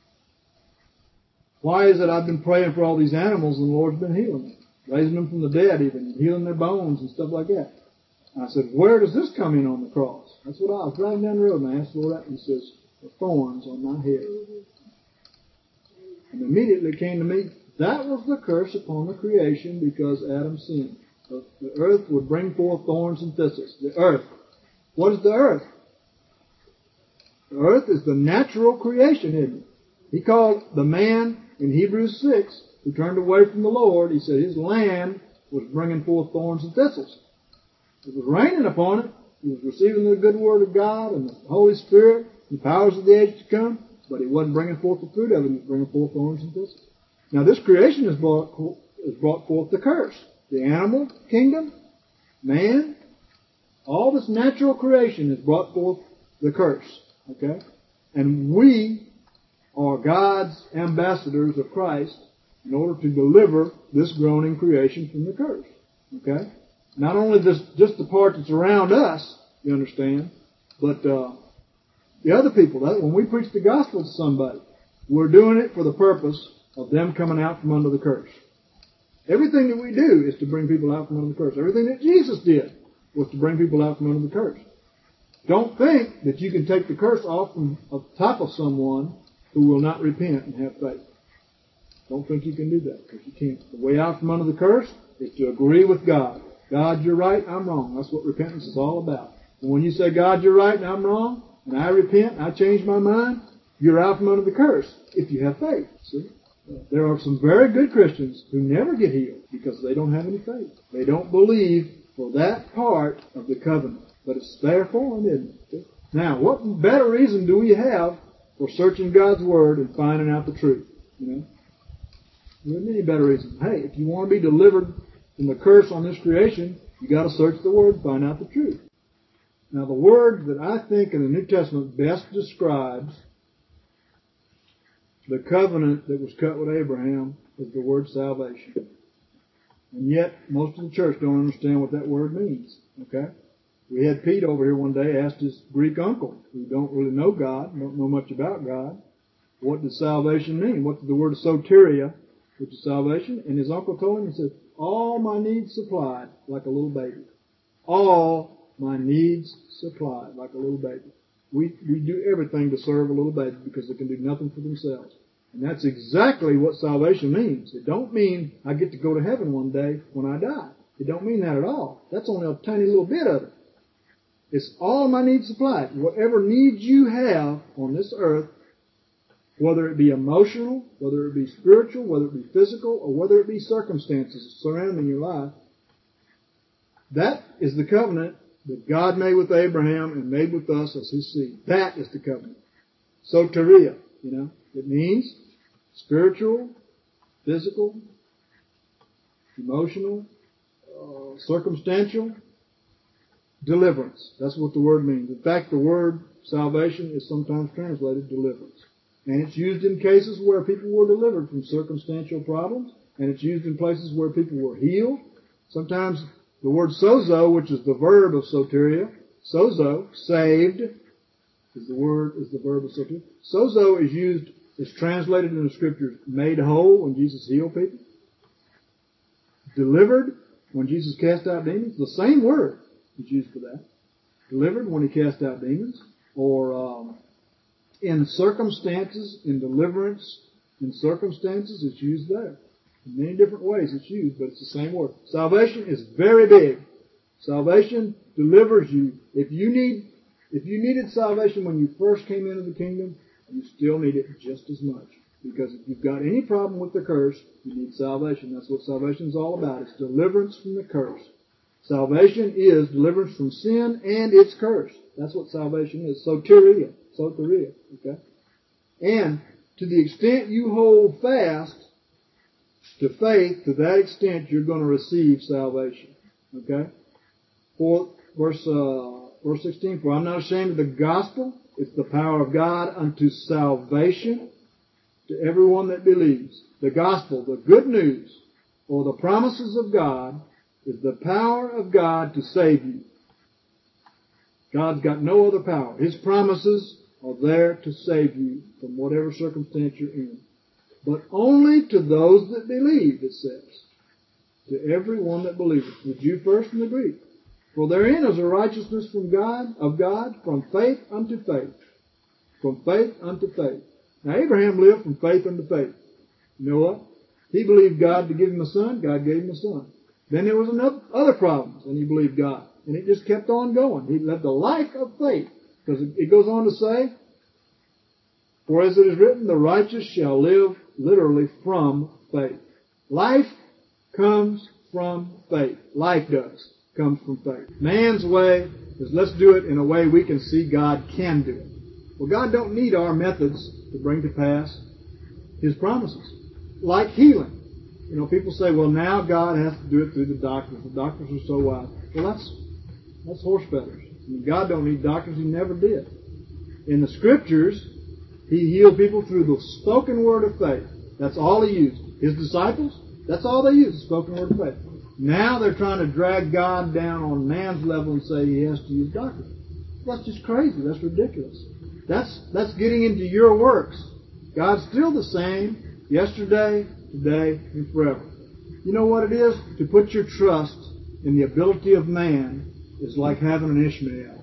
why is it I've been praying for all these animals and the Lord's been healing them? Raising them from the dead even, healing their bones and stuff like that. And I said, where does this come in on the cross? That's what I was driving down the road and I asked the Lord that, and He says, the thorns on my head. And immediately it came to me, that was the curse upon the creation because Adam sinned. The, the earth would bring forth thorns and thistles. The earth. What is the earth? The earth is the natural creation, isn't it? He called the man in Hebrews six who turned away from the Lord, he said his land was bringing forth thorns and thistles. It was raining upon it. He was receiving the good word of God and the Holy Spirit, the powers of the age to come, but he wasn't bringing forth the fruit of it. He was bringing forth thorns and thistles. Now this creation has brought, has brought forth the curse. The animal kingdom, man, all this natural creation has brought forth the curse. Okay? And we are God's ambassadors of Christ in order to deliver this groaning creation from the curse. Okay? Not only this, just the part that's around us, you understand, but uh, the other people. That when we preach the gospel to somebody, we're doing it for the purpose of them coming out from under the curse. Everything that we do is to bring people out from under the curse. Everything that Jesus did was to bring people out from under the curse. Don't think that you can take the curse off from the top of someone who will not repent and have faith. Don't think you can do that, because you can't. The way out from under the curse is to agree with God. God, you're right, I'm wrong. That's what repentance is all about. And when you say, God, you're right and I'm wrong, and I repent, I change my mind, you're out from under the curse if you have faith. See? There are some very good Christians who never get healed because they don't have any faith. They don't believe for that part of the covenant. But it's there for them, isn't it? Now, what better reason do we have for searching God's Word and finding out the truth? You know? There isn't any better reason. Hey, if you want to be delivered from the curse on this creation, You got to search the Word and find out the truth. Now, the word that I think in the New Testament best describes the covenant that was cut with Abraham is the word salvation. And yet, most of the church don't understand what that word means. Okay? We had Pete over here one day, asked his Greek uncle, who don't really know God, don't know much about God, what does salvation mean? What does the word soteria, which is salvation? And his uncle told him, he said, all my needs supplied like a little baby. All my needs supplied like a little baby. We we do everything to serve a little baby because they can do nothing for themselves. And that's exactly what salvation means. It don't mean I get to go to heaven one day when I die. It don't mean that at all. That's only a tiny little bit of it. It's all my needs supplied. Whatever needs you have on this earth, whether it be emotional, whether it be spiritual, whether it be physical, or whether it be circumstances surrounding your life, that is the covenant that God made with Abraham and made with us as his seed. That is the covenant. Soteria, you know. It means spiritual, physical, emotional, uh, circumstantial, deliverance. That's what the word means. In fact, the word salvation is sometimes translated deliverance. And it's used in cases where people were delivered from circumstantial problems, and it's used in places where people were healed. Sometimes the word sozo, which is the verb of soteria, sozo, saved, is the word, is the verb of soteria. Sozo is used, is translated in the scriptures, made whole when Jesus healed people. Delivered when Jesus cast out demons. The same word is used for that. Delivered when he cast out demons. Or um, in circumstances, in deliverance, in circumstances, it's used there. In many different ways it's used, but it's the same word. Salvation is very big. Salvation delivers you. If you need, if you needed salvation when you first came into the kingdom, you still need it just as much. Because if you've got any problem with the curse, you need salvation. That's what salvation is all about. It's deliverance from the curse. Salvation is deliverance from sin and its curse. That's what salvation is. Soteria. Soteria. Okay? And to the extent you hold fast to faith, to that extent you're going to receive salvation. Okay? For verse uh, verse sixteen, for I'm not ashamed of the gospel. It's the power of God unto salvation to everyone that believes. The gospel, the good news, or the promises of God, is the power of God to save you. God's got no other power. His promises are there to save you from whatever circumstance you're in. But only to those that believe, it says. To everyone that believeth. The Jew first and the Greek. For therein is a righteousness from God, of God, from faith unto faith. From faith unto faith. Now Abraham lived from faith unto faith. You know what? He believed God to give him a son. God gave him a son. Then there was another, other problems, and he believed God. And it just kept on going. He lived a life of faith. Because it goes on to say, for as it is written, the righteous shall live literally from faith. Life comes from faith. Life does. Comes from faith. Man's way is let's do it in a way we can see God can do it. Well, God don't need our methods to bring to pass His promises. Like healing. You know, people say, well, now God has to do it through the doctors. The doctors are so wise. Well, that's that's horse feathers. I mean, God don't need doctors. He never did. In the Scriptures, He healed people through the spoken word of faith. That's all He used. His disciples, that's all they used, the spoken word of faith. Now they're trying to drag God down on man's level and say He has to use doctors. That's just crazy. That's ridiculous. That's that's getting into your works. God's still the same yesterday, today, and forever. You know what it is? To put your trust in the ability of man is like having an Ishmael.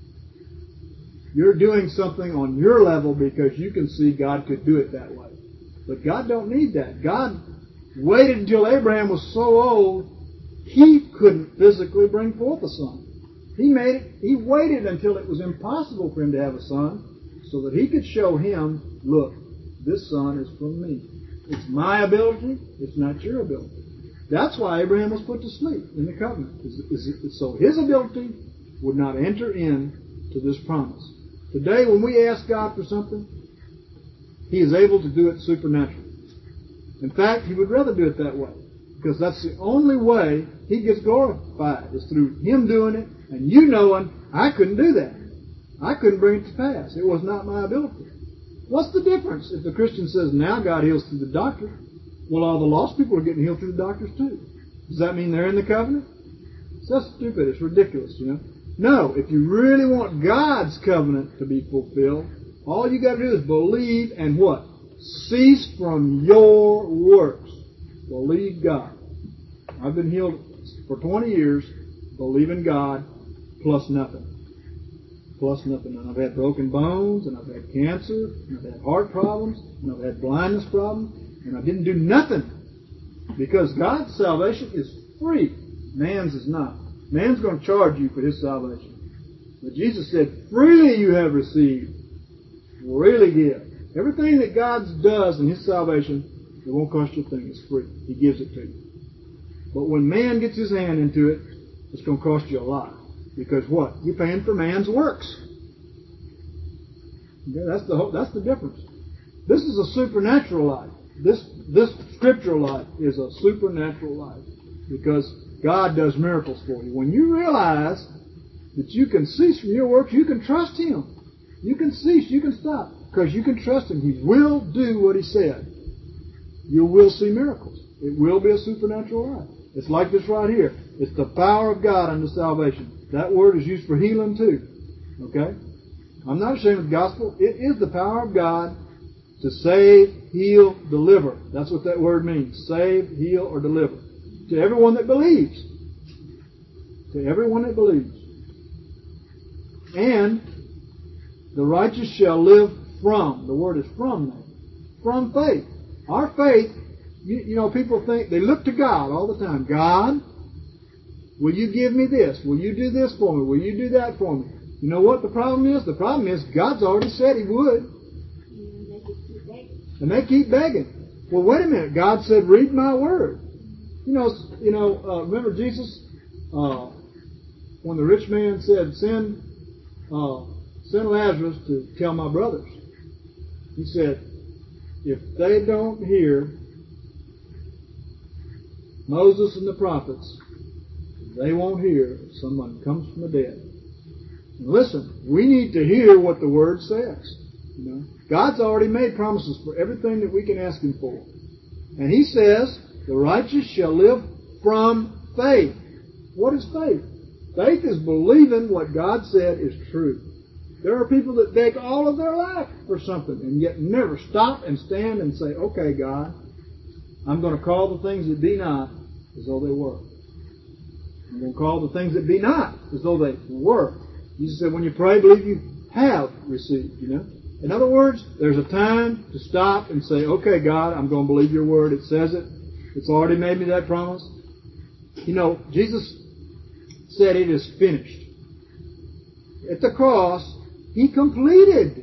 You're doing something on your level because you can see God could do it that way. But God don't need that. God waited until Abraham was so old, he couldn't physically bring forth a son. He made it, he waited until it was impossible for him to have a son so that he could show him, look, this son is from me. It's my ability, it's not your ability. That's why Abraham was put to sleep in the covenant. Is, is, so his ability would not enter into this promise. Today, when we ask God for something, He is able to do it supernaturally. In fact, He would rather do it that way. because that's the only way He gets glorified, is through Him doing it and you knowing, I couldn't do that. I couldn't bring it to pass. It was not my ability. What's the difference if the Christian says, now God heals through the doctor? Well, all the lost people are getting healed through the doctors too. Does that mean they're in the covenant? It's so stupid. It's ridiculous, you know. No, if you really want God's covenant to be fulfilled, all you got to do is believe and what? Cease from your works. Believe God. I've been healed for twenty years, believing God, plus nothing. Plus nothing. And I've had broken bones, and I've had cancer, and I've had heart problems, and I've had blindness problems, and I didn't do nothing. Because God's salvation is free. Man's is not. Man's going to charge you for his salvation. But Jesus said, freely you have received, freely give. Everything that God does in His salvation, it won't cost you a thing. It's free. He gives it to you. But when man gets his hand into it, it's going to cost you a lot. Because what? You're paying for man's works. Okay, that's the that's the difference. This is a supernatural life. This this scriptural life is a supernatural life. Because God does miracles for you. When you realize that you can cease from your works, you can trust Him. You can cease, you can stop. Because you can trust Him. He will do what He said. You will see miracles. It will be a supernatural life. It's like this right here. It's the power of God unto salvation. That word is used for healing too. Okay? I'm not ashamed of the gospel. It is the power of God to save, heal, deliver. That's what that word means. Save, heal, or deliver. To everyone that believes. To everyone that believes. And the righteous shall live from. The word is from there. From faith. Our faith, you, you know, people think, they look to God all the time. God, will you give me this? Will you do this for me? Will you do that for me? You know what the problem is? The problem is God's already said He would. And they keep begging. Well, wait a minute. God said, read my word. You know, you know. Uh, remember Jesus, uh, when the rich man said, send, uh, send Lazarus to tell my brothers. He said, if they don't hear Moses and the prophets, they won't hear if someone comes from the dead. And listen, we need to hear what the Word says. You know, God's already made promises for everything that we can ask Him for. And He says, the righteous shall live from faith. What is faith? Faith is believing what God said is true. There are people that beg all of their life for something and yet never stop and stand and say, okay, God, I'm going to call the things that be not as though they were. I'm going to call the things that be not as though they were. Jesus said, when you pray, believe you have received, you know. In other words, there's a time to stop and say, okay, God, I'm going to believe your word. It says it. It's already made me that promise. You know, Jesus said it is finished. At the cross, He completed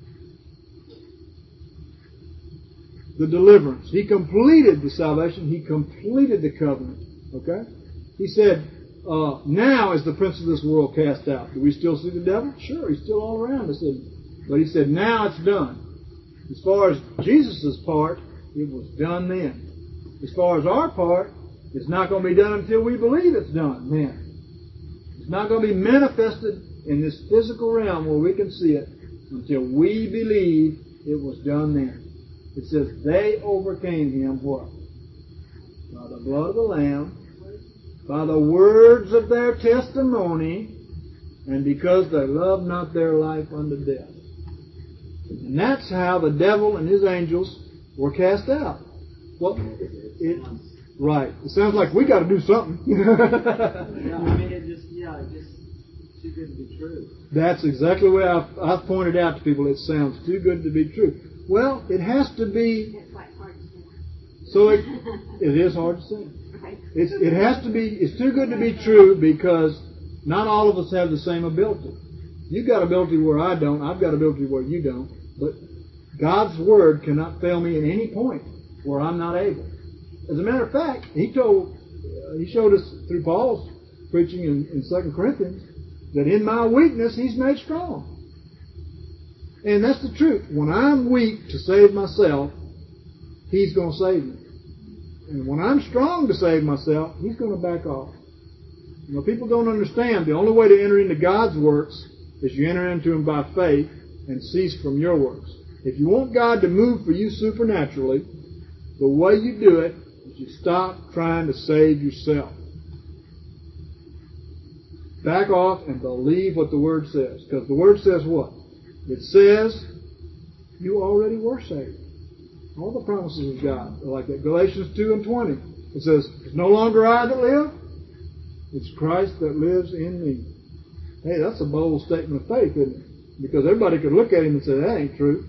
the deliverance. He completed the salvation. He completed the covenant. Okay? He said, uh, now is the prince of this world cast out. Do we still see the devil? Sure, he's still all around us. But He said, now it's done. As far as Jesus' part, it was done then. As far as our part, it's not going to be done until we believe it's done then. It's not going to be manifested in this physical realm where we can see it until we believe it was done then. It says, they overcame Him, what? By the blood of the Lamb, by the words of their testimony, and because they loved not their life unto death. And that's how the devil and his angels were cast out. Well, it, it, right. It sounds like we got to do something. Yeah, I mean, it just, yeah, it just too good to be true. That's exactly what I've, I've pointed out to people. It sounds too good to be true. Well, it has to be. That's why it's hard to say. So it, it is hard to say. Right. It's, it has to be. It's too good to be true because not all of us have the same ability. You've got ability where I don't. I've got ability where you don't. But God's Word cannot fail me at any point where I'm not able. As a matter of fact, He told, uh, He showed us through Paul's preaching in, in Second Corinthians that in my weakness He's made strong. And that's the truth. When I'm weak to save myself, He's going to save me. and when I'm strong to save myself, He's going to back off. You know, people don't understand the only way to enter into God's works is you enter into Him by faith and cease from your works. If you want God to move for you supernaturally, the way you do it is you stop trying to save yourself. Back off and believe what the Word says. Because the Word says what? It says you already were saved. All the promises of God are like that. Galatians two and twenty. It says, it's no longer I that live, it's Christ that lives in me. Hey, that's a bold statement of faith, isn't it? Because everybody could look at Him and say, that ain't true.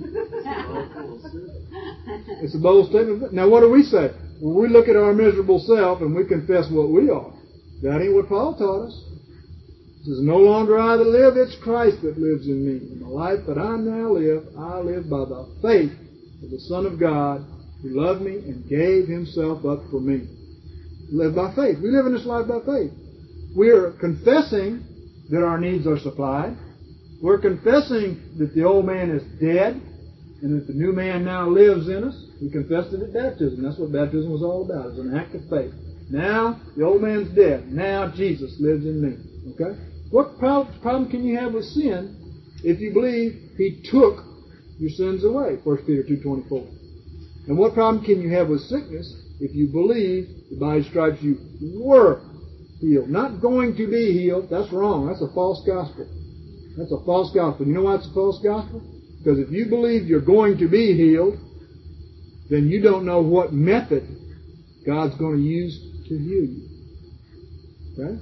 It's a bold statement. Now what do we say? Well, we look at our miserable self and we confess what we are. That ain't what Paul taught us. It says, no longer I that live, it's Christ that lives in me. In the life that I now live, I live by the faith of the Son of God who loved me and gave Himself up for me. We live by faith. We live in this life by faith. We're confessing that our needs are supplied. We're confessing that the old man is dead and that the new man now lives in us. We confessed it at baptism. That's what baptism was all about. It's an act of faith. Now the old man's dead. Now Jesus lives in me. Okay? What problem can you have with sin if you believe He took your sins away? First Peter two twenty-four. And what problem can you have with sickness if you believe that by His stripes you were healed? Not going to be healed. That's wrong. That's a false gospel. That's a false gospel. You know why it's a false gospel? Because if you believe you're going to be healed, then you don't know what method God's going to use to heal you. Okay?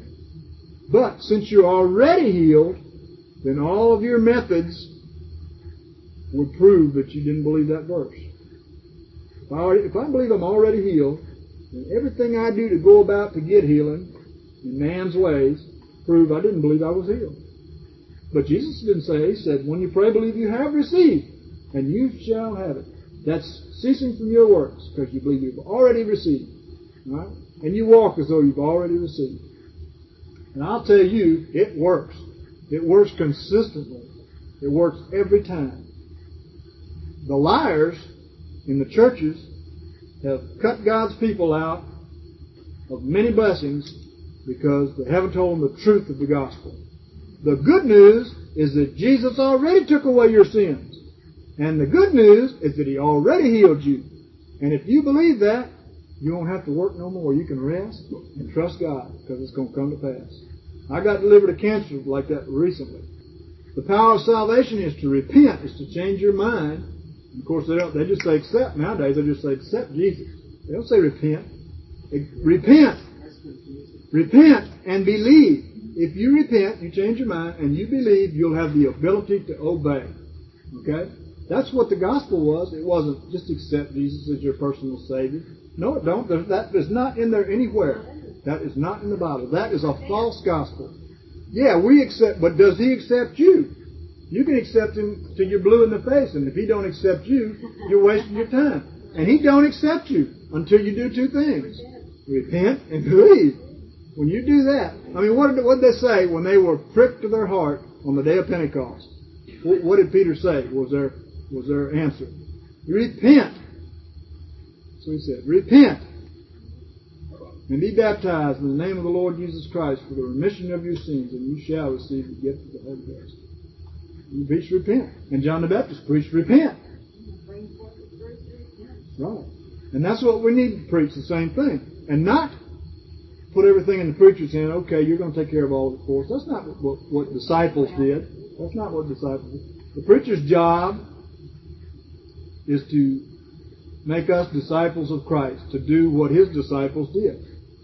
But since you're already healed, then all of your methods would prove that you didn't believe that verse. If I, already, if I believe I'm already healed, then everything I do to go about to get healing in man's ways prove I didn't believe I was healed. But Jesus didn't say, He said, when you pray, believe you have received, and you shall have it. That's ceasing from your works, because you believe you've already received. Right? And you walk as though you've already received. And I'll tell you, it works. It works consistently. It works every time. The liars in the churches have cut God's people out of many blessings because they haven't told them the truth of the gospel. The good news is that Jesus already took away your sins. And the good news is that He already healed you. And if you believe that, you won't have to work no more. You can rest and trust God because it's going to come to pass. I got delivered of cancer like that recently. The power of salvation is to repent, is to change your mind. And of course, they don't. They just say accept. Nowadays, they just say accept Jesus. They don't say repent. They, repent. Repent and believe. If you repent, you change your mind, and you believe, you'll have the ability to obey. Okay? That's what the gospel was. It wasn't just accept Jesus as your personal Savior. No, it don't. There's, that is not in there anywhere. That is not in the Bible. That is a false gospel. Yeah, we accept, but does He accept you? You can accept Him till you're blue in the face, and if He don't accept you, you're wasting your time. And He don't accept you until you do two things. Repent and believe. When you do that, I mean, what did, what did they say when they were pricked to their heart on the day of Pentecost? What, what did Peter say was their, was their answer? Repent. So he said, repent and be baptized in the name of the Lord Jesus Christ for the remission of your sins, and you shall receive the gift of the Holy Ghost. You preach repent. And John the Baptist preached repent. Right. And that's what we need to preach, the same thing. And not put everything in the preacher's hand, okay, you're going to take care of all of it for us. That's not what, what disciples did. That's not what disciples did. The preacher's job is to make us disciples of Christ, to do what His disciples did.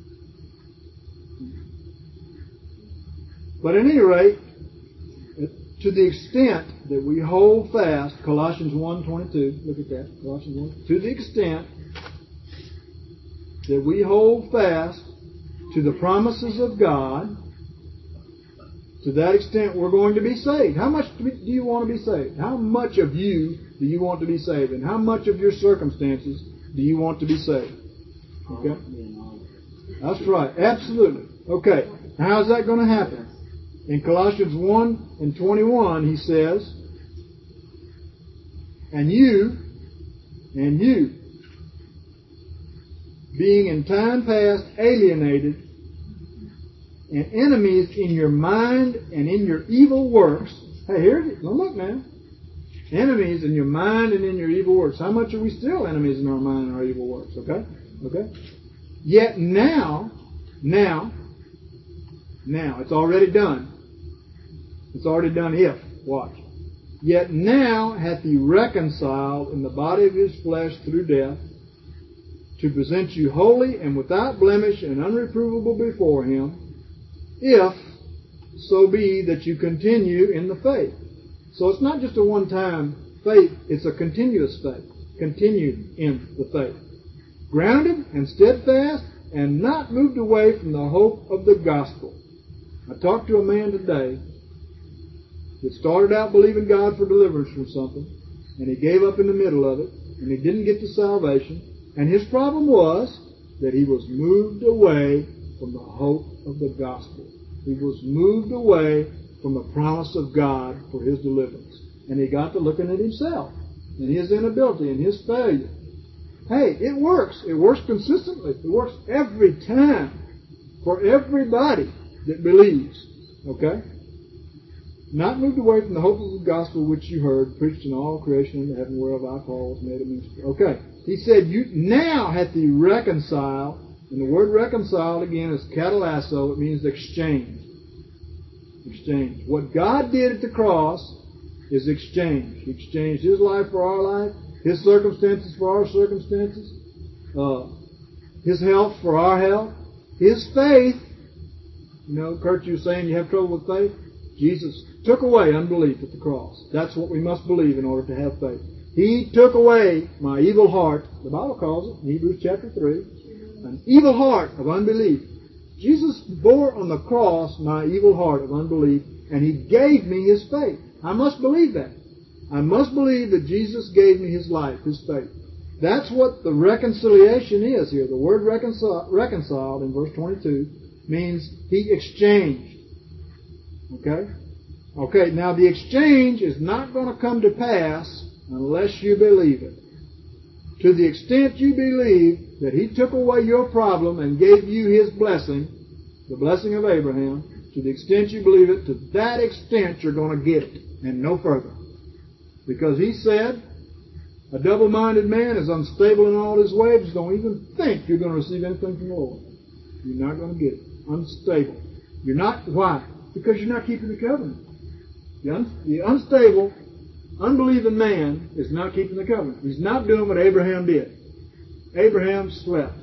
But at any rate, to the extent that we hold fast, Colossians one twenty-two, look at that, Colossians one, to the extent that we hold fast to the promises of God, to that extent we're going to be saved. How much do you want to be saved? How much of you do you want to be saved? And how much of your circumstances do you want to be saved? Okay? That's right. Absolutely. Okay. Now how's that going to happen? In Colossians one and twenty-one, he says, and you, and you, being in time past alienated and enemies in your mind and in your evil works. Hey, here's it. Well, look now. Enemies in your mind and in your evil works. How much are we still enemies in our mind and our evil works? Okay? Okay? Yet now, now, now, it's already done. It's already done if. Watch. Yet now hath he reconciled in the body of his flesh through death, to present you holy and without blemish and unreprovable before him, if so be that you continue in the faith. So it's not just a one-time faith, it's a continuous faith. Continued in the faith. Grounded and steadfast and not moved away from the hope of the gospel. I talked to a man today that started out believing God for deliverance from something, and he gave up in the middle of it, and he didn't get to salvation. And his problem was that he was moved away from the hope of the gospel. He was moved away from the promise of God for his deliverance. And he got to looking at himself and his inability and his failure. Hey, it works. It works consistently. It works every time for everybody that believes. Okay? Not moved away from the hope of the gospel which you heard, preached in all creation under heaven, whereof I, Paul, was made a minister. Okay. He said, you now hath he reconciled, and the word reconciled again is katalasso. It means exchange. Exchange. What God did at the cross is exchange. He exchanged his life for our life, his circumstances for our circumstances, uh, his health for our health, his faith. You know, Kurt, you were saying you have trouble with faith. Jesus took away unbelief at the cross. That's what we must believe in order to have faith. He took away my evil heart. The Bible calls it, in Hebrews chapter three, an evil heart of unbelief. Jesus bore on the cross my evil heart of unbelief, and He gave me His faith. I must believe that. I must believe that Jesus gave me His life, His faith. That's what the reconciliation is here. The word reconcil- reconciled in verse twenty-two means He exchanged. Okay? Okay, now the exchange is not going to come to pass unless you believe it. To the extent you believe that He took away your problem and gave you His blessing, the blessing of Abraham, to the extent you believe it, to that extent you're going to get it, and no further. Because He said, a double-minded man is unstable in all his ways. Don't even think you're going to receive anything from the Lord. You're not going to get it. Unstable. You're not. Why? Because you're not keeping the covenant. The, un, the unstable, unbelieving man is not keeping the covenant. He's not doing what Abraham did. Abraham slept.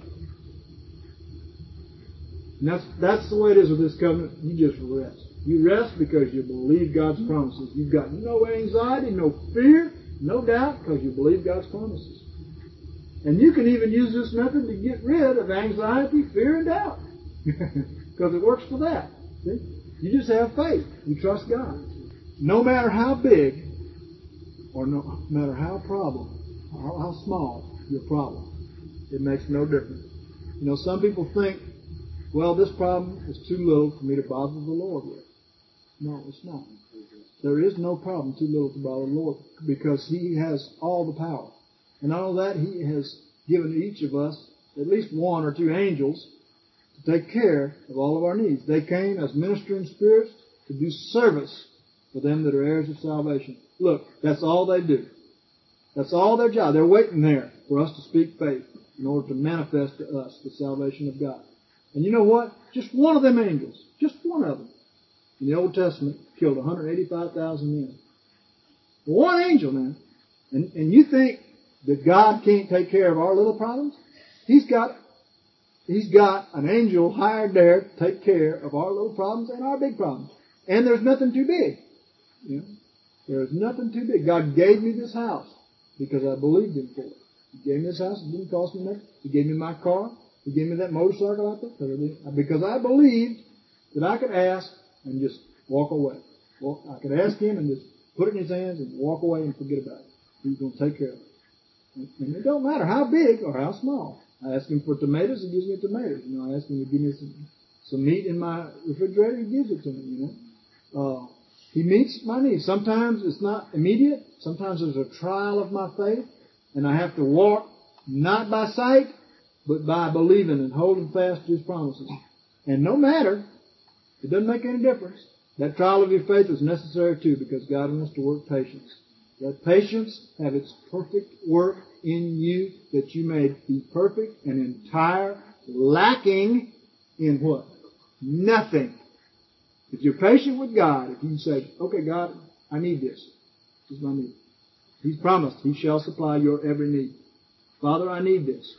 And that's, that's the way it is with this covenant. You just rest. You rest because you believe God's promises. You've got no anxiety, no fear, no doubt, because you believe God's promises. And you can even use this method to get rid of anxiety, fear, and doubt. Because it works for that. See? You just have faith. You trust God. No matter how big or no matter how problem, or how small your problem, it makes no difference. You know, some people think, well, this problem is too little for me to bother the Lord with. No, it's not. There is no problem too little to bother the Lord because He has all the power. And not only that, He has given each of us at least one or two angels to take care of all of our needs. They came as ministering spirits to do service for them that are heirs of salvation. Look, that's all they do. That's all their job. They're waiting there for us to speak faith in order to manifest to us the salvation of God. And you know what? Just one of them angels, just one of them, in the Old Testament, killed one hundred eighty-five thousand men. One angel, man. And, and you think that God can't take care of our little problems? He's got He's got an angel hired there to take care of our little problems and our big problems. And there's nothing too big. You know, there's nothing too big. God gave me this house because I believed Him for it. He gave me this house. It didn't cost me nothing. He gave me my car. He gave me that motorcycle out there because I believed that I could ask and just walk away. Well, I could ask Him and just put it in His hands and walk away and forget about it. He's going to take care of it. And it don't matter how big or how small. I ask Him for tomatoes, He gives me tomatoes. You know, I ask Him to give me some, some meat in my refrigerator, He gives it to me, you know. Uh, he meets my needs. Sometimes it's not immediate. Sometimes there's a trial of my faith, and I have to walk not by sight, but by believing and holding fast to His promises. And no matter, it doesn't make any difference. That trial of your faith is necessary too, because God wants to work patience. Let patience have its perfect work in you, that you may be perfect and entire, lacking in what? Nothing. If you're patient with God, if you say, okay, God, I need this. This is my need. He's promised He shall supply your every need. Father, I need this.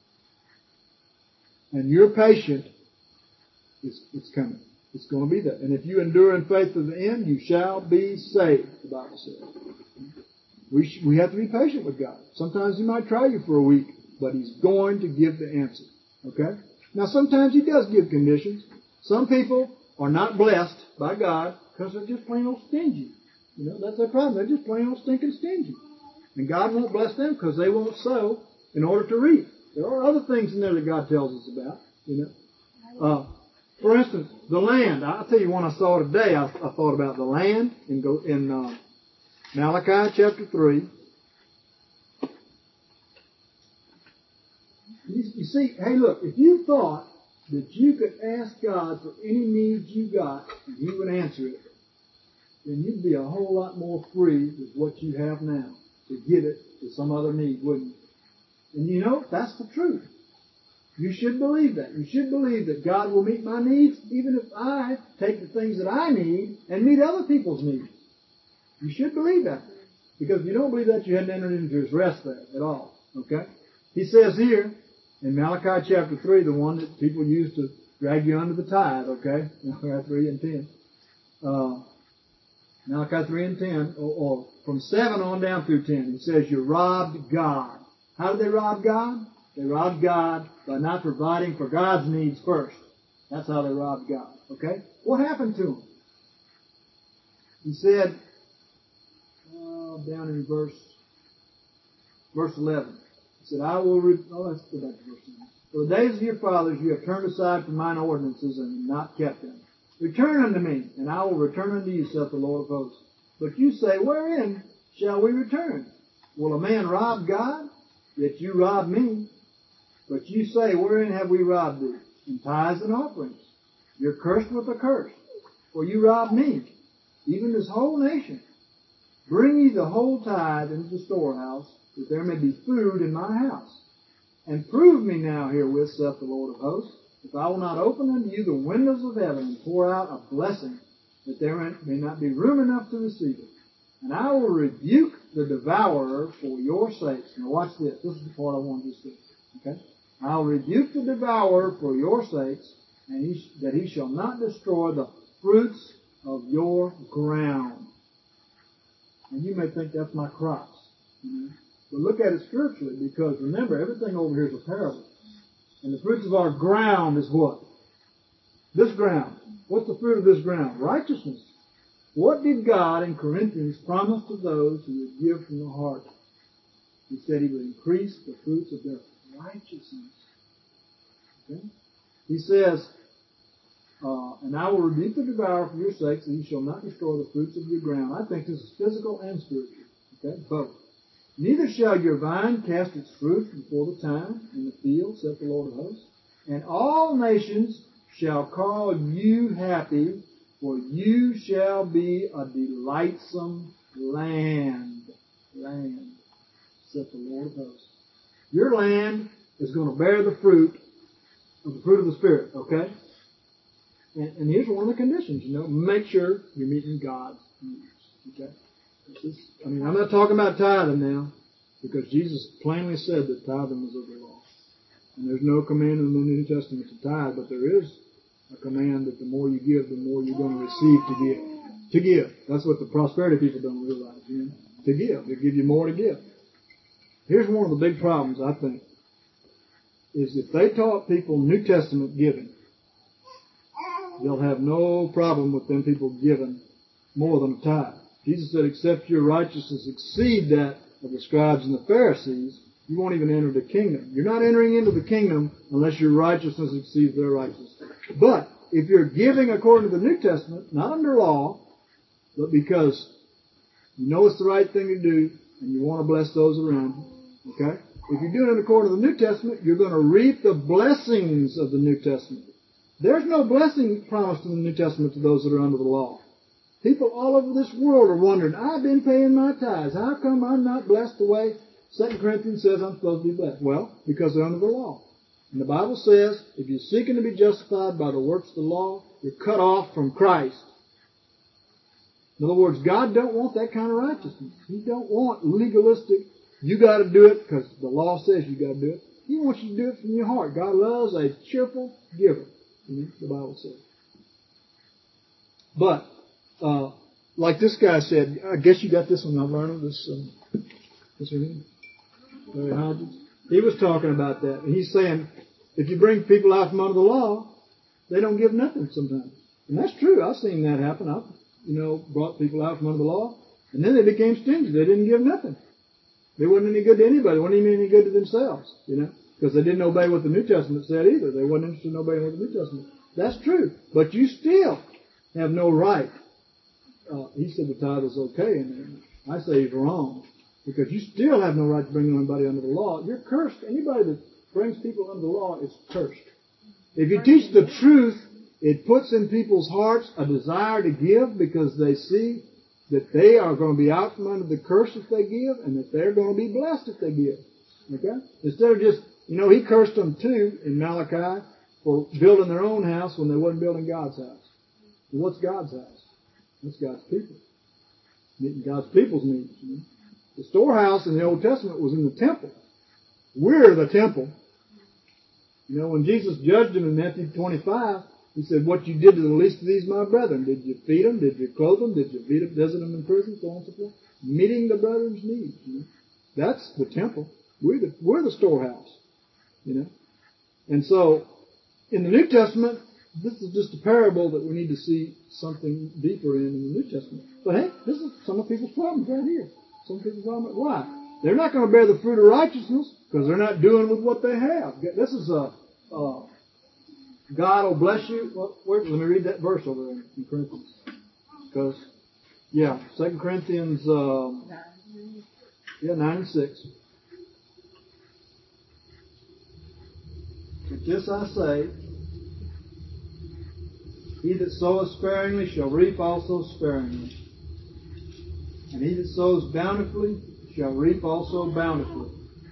And you're patient, it's, it's coming. It's going to be there. And if you endure in faith to the end, you shall be saved, the Bible says. We, sh- we have to be patient with God. Sometimes He might try you for a week, but He's going to give the answer. Okay? Now, sometimes He does give conditions. Some people are not blessed by God because they're just plain old stingy. You know, that's their problem. They're just plain old stinking stingy. And God won't bless them because they won't sow in order to reap. There are other things in there that God tells us about, you know. Uh, for instance, the land. I'll tell you one I saw today. I, I thought about the land in, go, in uh, Malachi chapter three. You, you see, hey look, if you thought that you could ask God for any needs you got and He would answer it, then you'd be a whole lot more free with what you have now to give it to some other need, wouldn't you? And you know, that's the truth. You should believe that. You should believe that God will meet my needs even if I take the things that I need and meet other people's needs. You should believe that. Because if you don't believe that, you hadn't entered into His rest there at all. Okay? He says here, in Malachi chapter three, the one that people use to drag you under the tithe, okay? Malachi three and ten. Uh, Malachi three and ten, or, or from seven on down through ten, he says, you robbed God. How did they rob God? They robbed God by not providing for God's needs first. That's how they robbed God. Okay? What happened to them? He said, oh, down in verse, verse eleven. He said, I will, re- oh, let's go back to verse eleven. For the days of your fathers you have turned aside from mine ordinances and have not kept them. Return unto me, and I will return unto you, saith the Lord of hosts. But you say, wherein shall we return? Will a man rob God? Yet you rob me. But you say, wherein have we robbed thee? In tithes and offerings. You're cursed with a curse, for you robbed me, even this whole nation. Bring ye the whole tithe into the storehouse, that there may be food in my house. And prove me now herewith, saith the Lord of hosts, if I will not open unto you the windows of heaven and pour out a blessing, that there may not be room enough to receive it. And I will rebuke the devourer for your sakes. Now watch this. This is the part I want you to see. Okay? I'll rebuke the devourer for your sakes, and he, that he shall not destroy the fruits of your ground. And you may think that's my crops. You know? But look at it spiritually, because remember, everything over here is a parable. And the fruits of our ground is what? This ground. What's the fruit of this ground? Righteousness. What did God in Corinthians promise to those who would give from the heart? He said He would increase the fruits of their righteousness. Okay? He says, uh, and I will rebuke the devourer for your sakes, and he shall not destroy the fruits of your ground. I think this is physical and spiritual. Okay? Both. Neither shall your vine cast its fruit before the time in the field, saith the Lord of hosts. And all nations shall call you happy, for you shall be a delightsome land. Land, saith the Lord of hosts. Your land is going to bear the fruit of the fruit of the Spirit, okay? And, and here's one of the conditions, you know. Make sure you're meeting God's needs, okay? This is, I mean, I'm not talking about tithing now, because Jesus plainly said that tithing was of the law. And there's no command in the New Testament to tithe, but there is a command that the more you give, the more you're going to receive to give. To give. That's what the prosperity people don't realize, you know. To give. They give you more to give. Here's one of the big problems, I think, is if they taught people New Testament giving, they'll have no problem with them people giving more than a tithe. Jesus said, except your righteousness exceed that of the scribes and the Pharisees, you won't even enter the kingdom. You're not entering into the kingdom unless your righteousness exceeds their righteousness. But if you're giving according to the New Testament, not under law, but because you know it's the right thing to do and you want to bless those around you, okay? If you're doing it according to the New Testament, you're going to reap the blessings of the New Testament. There's no blessing promised in the New Testament to those that are under the law. People all over this world are wondering, I've been paying my tithes. How come I'm not blessed the way Second Corinthians says I'm supposed to be blessed? Well, because they're under the law. And the Bible says, if you're seeking to be justified by the works of the law, you're cut off from Christ. In other words, God don't want that kind of righteousness. He don't want legalistic, you got to do it because the law says you got to do it. He wants you to do it from your heart. God loves a cheerful giver, you know, the Bible says. But, uh, like this guy said, I guess you got this one, I've learned this, um, what's her name? Larry Hodges. He was talking about that. And he's saying, if you bring people out from under the law, they don't give nothing sometimes. And that's true. I've seen that happen. I've, you know, brought people out from under the law, and then they became stingy. They didn't give nothing. They weren't any good to anybody. They weren't even any good to themselves, you know, because they didn't obey what the New Testament said either. They weren't interested in obeying what the New Testament. That's true. But you still have no right. Uh, he said the tithe is okay, and I say he's wrong. Because you still have no right to bring anybody under the law. You're cursed. Anybody that brings people under the law is cursed. If you teach the truth, it puts in people's hearts a desire to give because they see that they are going to be out from under the curse if they give and that they're going to be blessed if they give. Okay? Instead of just, you know, he cursed them too in Malachi for building their own house when they wasn't building God's house. And what's God's house? That's God's people. Meeting God's people's needs. You know? The storehouse in the Old Testament was in the temple. We're the temple. You know, when Jesus judged them in Matthew twenty-five, he said, what you did to the least of these, my brethren, did you feed them? Did you clothe them? Did you visit them in prison? So on and so forth. Meeting the brethren's needs. You know? That's the temple. We're the, we're the storehouse. You know. And so, in the New Testament, this is just a parable that we need to see something deeper in in the New Testament. But hey, this is some of people's problems right here. Some people's problems. Why? They're not going to bear the fruit of righteousness because they're not doing with what they have. This is a, uh, God will bless you. Well, wait, let me read that verse over there in Corinthians. Because, yeah, Second Corinthians, um, yeah, nine and six. But this I say, he that soweth sparingly shall reap also sparingly. And he that sows bountifully shall reap also bountifully.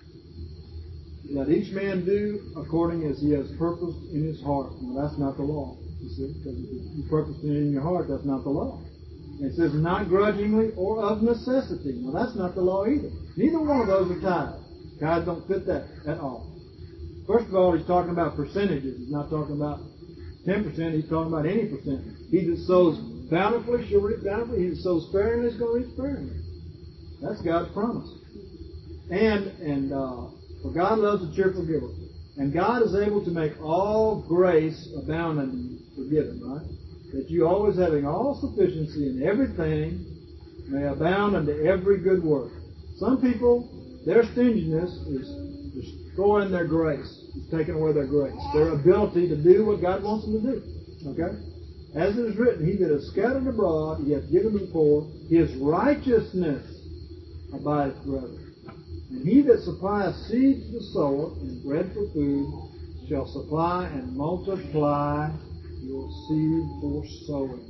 Let each man do according as he has purposed in his heart. Well, that's not the law, you see, because if you purposed it in your heart, that's not the law. And it says, not grudgingly or of necessity. Well, that's not the law either. Neither one of those are tithes. Tithes don't fit that at all. First of all, he's talking about percentages. He's not talking about ten percent. He's talking about any percent. He that sows bountifully shall reap bountifully. He that sows sparingly is going to reap sparingly. That's God's promise. And, and, uh, for God loves a cheerful giver. And God is able to make all grace abound unto you, forgiven, right? That you always having all sufficiency in everything may abound unto every good work. Some people, their stinginess is destroying their grace. It's taking away their grace. Their ability to do what God wants them to do. Okay? As it is written, he that is scattered abroad, he hath given to the poor. His righteousness abideth forever. And he that supplieth seed to the sower and bread for food shall supply and multiply your seed for sowing,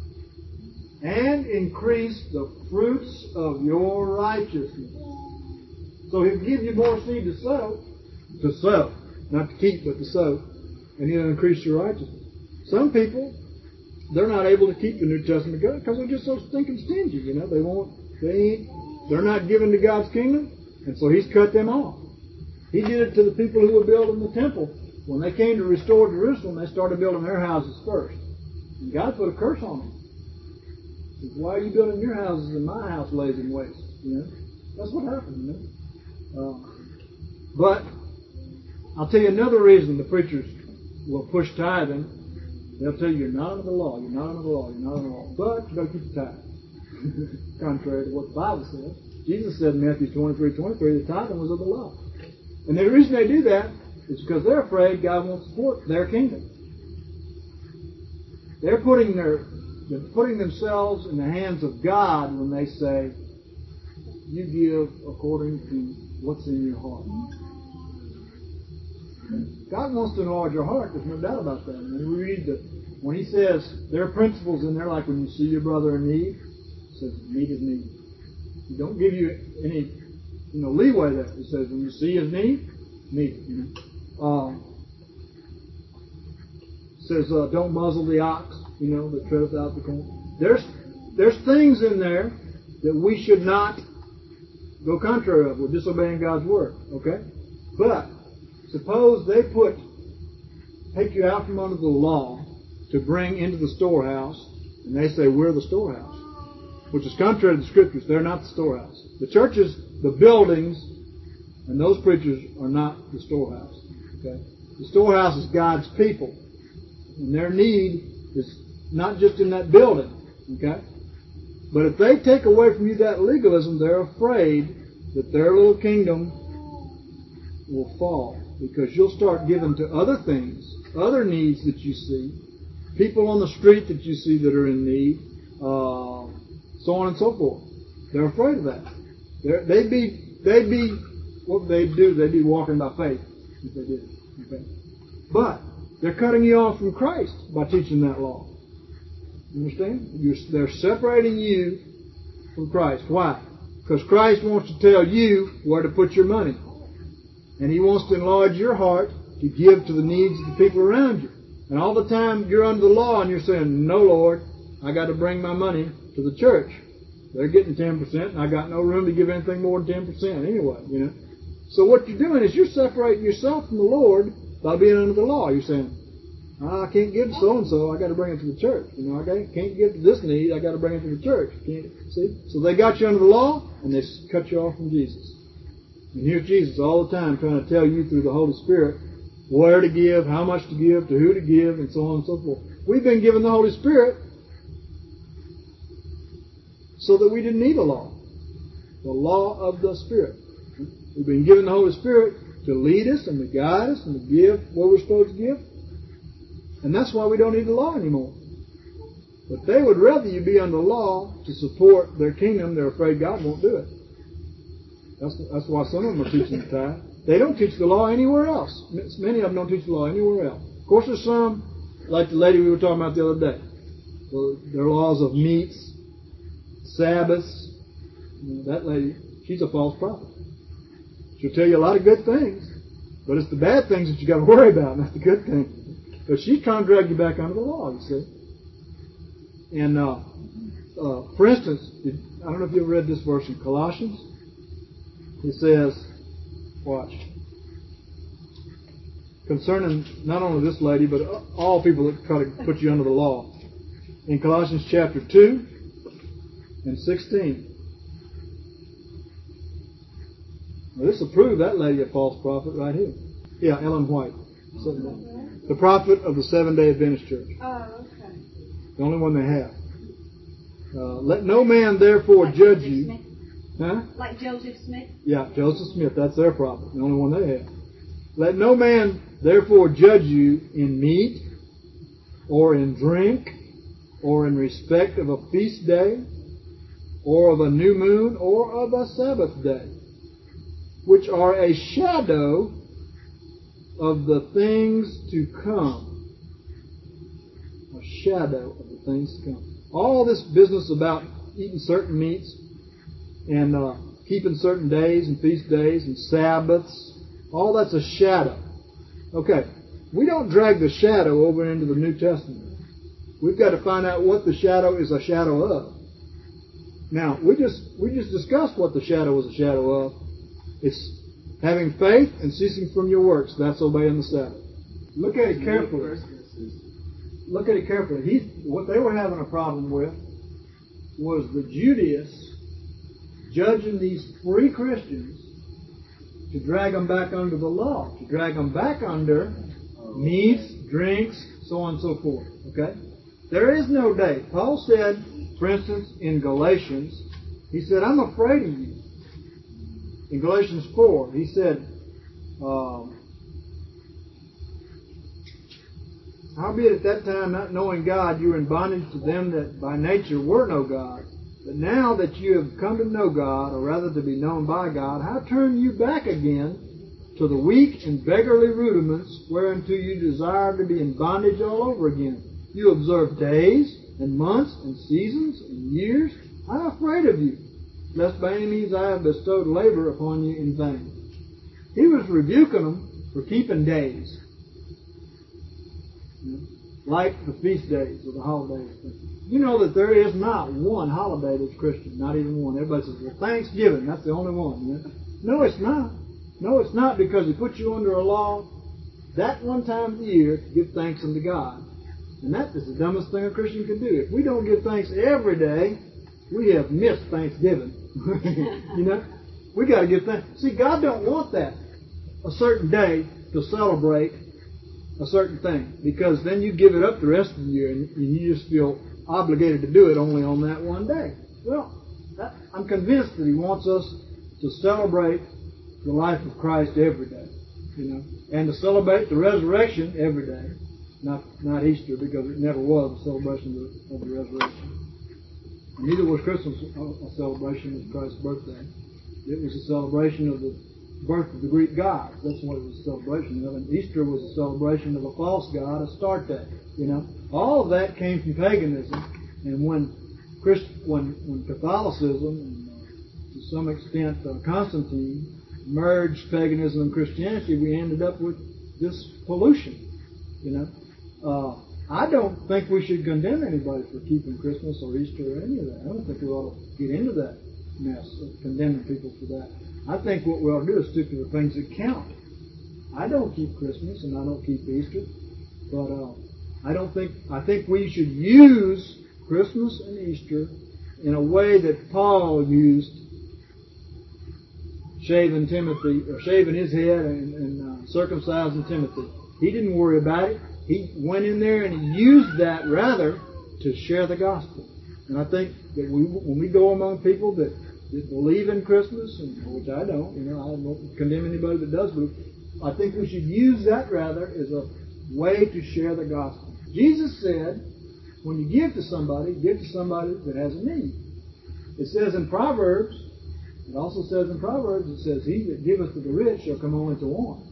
and increase the fruits of your righteousness. So he'll give you more seed to sow, to sow, not to keep, but to sow, and he'll increase your righteousness. Some people, they're not able to keep the New Testament because they're just so stinking stingy. You know, they won't, they ain't, they're not given to God's kingdom. And so he's cut them off. He did it to the people who were building the temple. When they came to restore Jerusalem, they started building their houses first. And God put a curse on them. He said, why are you building your houses and my house lays in waste? You know, that's what happened. You know? Uh, but I'll tell you another reason the preachers will push tithing. They'll tell you you're not under the law, you're not under the law, you're not under the law, but you got to keep the tithe. Contrary to what the Bible says. Jesus said in Matthew twenty-three twenty-three, the tithing was of the law. And the reason they do that is because they're afraid God won't support their kingdom. They're putting their they're putting themselves in the hands of God when they say, you give according to what's in your heart. God wants to enlarge your heart. There's no doubt about that. When we read that, when He says there are principles in there, like when you see your brother in need, He says need is need. He don't give you any, you know, leeway there. He says when you see his need, meet it. You know, uh, says uh, don't muzzle the ox, you know, that treadeth out the corn. There's there's things in there that we should not go contrary of. We're disobeying God's word. Okay, but suppose they put take you out from under the law to bring into the storehouse, and they say we're the storehouse, which is contrary to the Scriptures. They're not the storehouse. The churches, the buildings, and those preachers are not the storehouse. Okay, the storehouse is God's people, and their need is not just in that building. Okay, but if they take away from you that legalism, they're afraid that their little kingdom will fall, because you'll start giving to other things, other needs that you see, people on the street that you see that are in need, uh, so on and so forth. They're afraid of that. They're, they'd be, they'd be, what they'd do, they'd be walking by faith if they did. Okay, but they're cutting you off from Christ by teaching that law. You understand? You're, they're separating you from Christ. Why? Because Christ wants to tell you where to put your money. And He wants to enlarge your heart to give to the needs of the people around you. And all the time you're under the law and you're saying, no, Lord, I got to bring my money to the church. They're getting ten percent and I got no room to give anything more than ten percent anyway, you know. So what you're doing is you're separating yourself from the Lord by being under the law. You're saying, I can't give to so-and-so, I got to bring it to the church. You know, I can't give to this need, I got to bring it to the church. Can't, see? So they got you under the law, and they cut you off from Jesus. And here's Jesus all the time trying to tell you through the Holy Spirit where to give, how much to give, to who to give, and so on and so forth. We've been given the Holy Spirit so that we didn't need a law. The law of the Spirit. We've been given the Holy Spirit to lead us and to guide us and to give what we're supposed to give. And that's why we don't need the law anymore. But they would rather you be under law to support their kingdom. They're afraid God won't do it. That's, that's why some of them are teaching the tithe. They don't teach the law anywhere else. Many of them don't teach the law anywhere else. Of course, there's some, like the lady we were talking about the other day. Well, there are laws of meats, Sabbaths. You know, that lady, she's a false prophet. She'll tell you a lot of good things, but it's the bad things that you got to worry about, not the good things. But she's trying to drag you back under the law, you see. And, uh, uh, for instance, I don't know if you ever read this verse in Colossians. It says, watch, concerning not only this lady, but all people that try to put you under the law. In Colossians chapter two and sixteen. Now this will prove that lady a false prophet right here. Yeah, Ellen White. The prophet of the Seventh-day Adventist Church. Oh, okay. The only one they have. Uh, let no man therefore like judge Joseph you. Smith. Huh? Like Joseph Smith? Yeah, Joseph Smith. That's their prophet. The only one they have. Let no man therefore judge you in meat, or in drink, or in respect of a feast day, or of a new moon, or of a Sabbath day, which are a shadow of the things to come. A shadow of the things to come. All this business about eating certain meats and uh, keeping certain days and feast days and Sabbaths, all that's a shadow. Okay, we don't drag the shadow over into the New Testament. We've got to find out what the shadow is a shadow of. Now, we just we just discussed what the shadow was a shadow of. It's having faith and ceasing from your works. That's obeying the Sabbath. Look at it carefully. Look at it carefully. He, what they were having a problem with was the Judaists judging these free Christians to drag them back under the law, to drag them back under meats, drinks, so on and so forth. Okay? There is no day. Paul said, for instance, in Galatians, he said, I'm afraid of you. In Galatians four, he said, um, howbeit at that time, not knowing God, you were in bondage to them that by nature were no gods. But now that you have come to know God, or rather to be known by God, how turn you back again to the weak and beggarly rudiments whereunto you desire to be in bondage all over again? You observe days and months and seasons and years. I am afraid of you, lest by any means I have bestowed labor upon you in vain. He was rebuking them for keeping days, you know, like the feast days or the holidays. You know that there is not one holiday that's Christian, not even one. Everybody says, well, Thanksgiving, that's the only one. You know? No, it's not. No, it's not, because He put you under a law that one time of the year to give thanks unto God. And that is the dumbest thing a Christian can do. If we don't give thanks every day, we have missed Thanksgiving. You know? We got to give thanks. See, God don't want that, a certain day to celebrate a certain thing, because then you give it up the rest of the year and you just feel obligated to do it only on that one day. Well, that, I'm convinced that He wants us to celebrate the life of Christ every day, you know, and to celebrate the resurrection every day, not not Easter, because it never was a celebration of the, of the resurrection. And neither was Christmas a, a celebration of Christ's birthday. It was a celebration of the birth of the Greek gods. That's what it was a celebration of. And Easter was a celebration of a false god, Astarte. You know, all of that came from paganism. And when Christ, when when Catholicism and uh, to some extent uh, Constantine merged paganism and Christianity, we ended up with this pollution. You know, uh, I don't think we should condemn anybody for keeping Christmas or Easter or any of that. I don't think we ought to get into that mess of condemning people for that. I think what we ought to do is stick to the things that count. I don't keep Christmas and I don't keep Easter, but uh, I don't think I think we should use Christmas and Easter in a way that Paul used shaving Timothy, or shaving his head and, and uh, circumcising Timothy. He didn't worry about it. He went in there and he used that rather to share the gospel. And I think that we, when we go among people that, that believe in Christmas, and, which I don't, you know, I don't condemn anybody that does believe, I think we should use that rather as a way to share the gospel. Jesus said, when you give to somebody, give to somebody that has a need. It says in Proverbs, it also says in Proverbs, it says, he that giveth to the rich shall come only to want.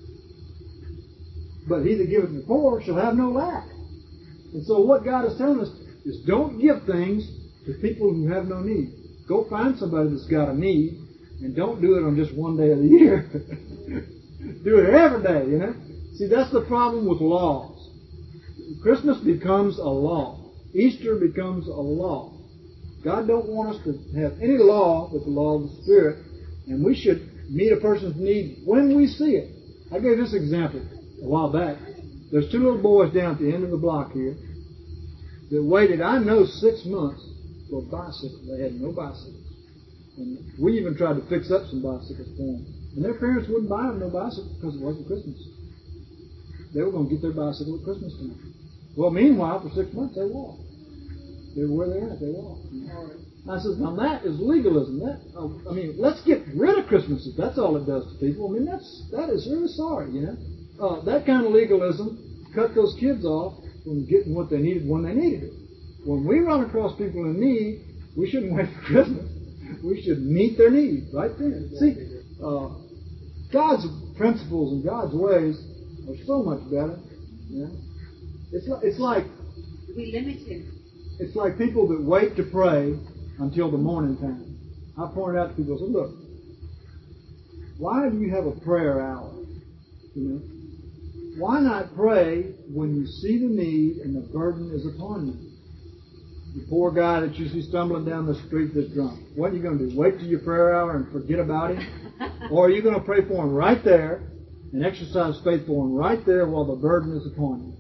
But he that giveth to the poor shall have no lack. And so what God is telling us is don't give things to people who have no need. Go find somebody that's got a need, and don't do it on just one day of the year. Do it every day, you know. See, that's the problem with laws. Christmas becomes a law. Easter becomes a law. God don't want us to have any law but the law of the Spirit, and we should meet a person's need when we see it. I gave this example a while back. There's two little boys down at the end of the block here that waited, I know, six months for a bicycle. They had no bicycles. And we even tried to fix up some bicycles for them. And their parents wouldn't buy them no bicycle because it wasn't Christmas. They were going to get their bicycle at Christmas time. Well, meanwhile, for six months, they walked. They were where they went. They walked. I said, now that is legalism. That uh, I mean, let's get rid of Christmas if that's all it does to people. I mean, that's that is really sorry, you know. Uh, that kind of legalism cut those kids off from getting what they needed when they needed it. When we run across people in need, we shouldn't wait for Christmas. We should meet their need right then. See, uh, God's principles and God's ways are so much better. You know? It's like, it's like We limit Him. It's like people that wait to pray until the morning time. I pointed out to people, I said, look, why do you have a prayer hour? You know, why not pray when you see the need and the burden is upon you? The poor guy that you see stumbling down the street that's drunk. What are you going to do? Wait till your prayer hour and forget about him? Or are you going to pray for him right there and exercise faith for him right there while the burden is upon you?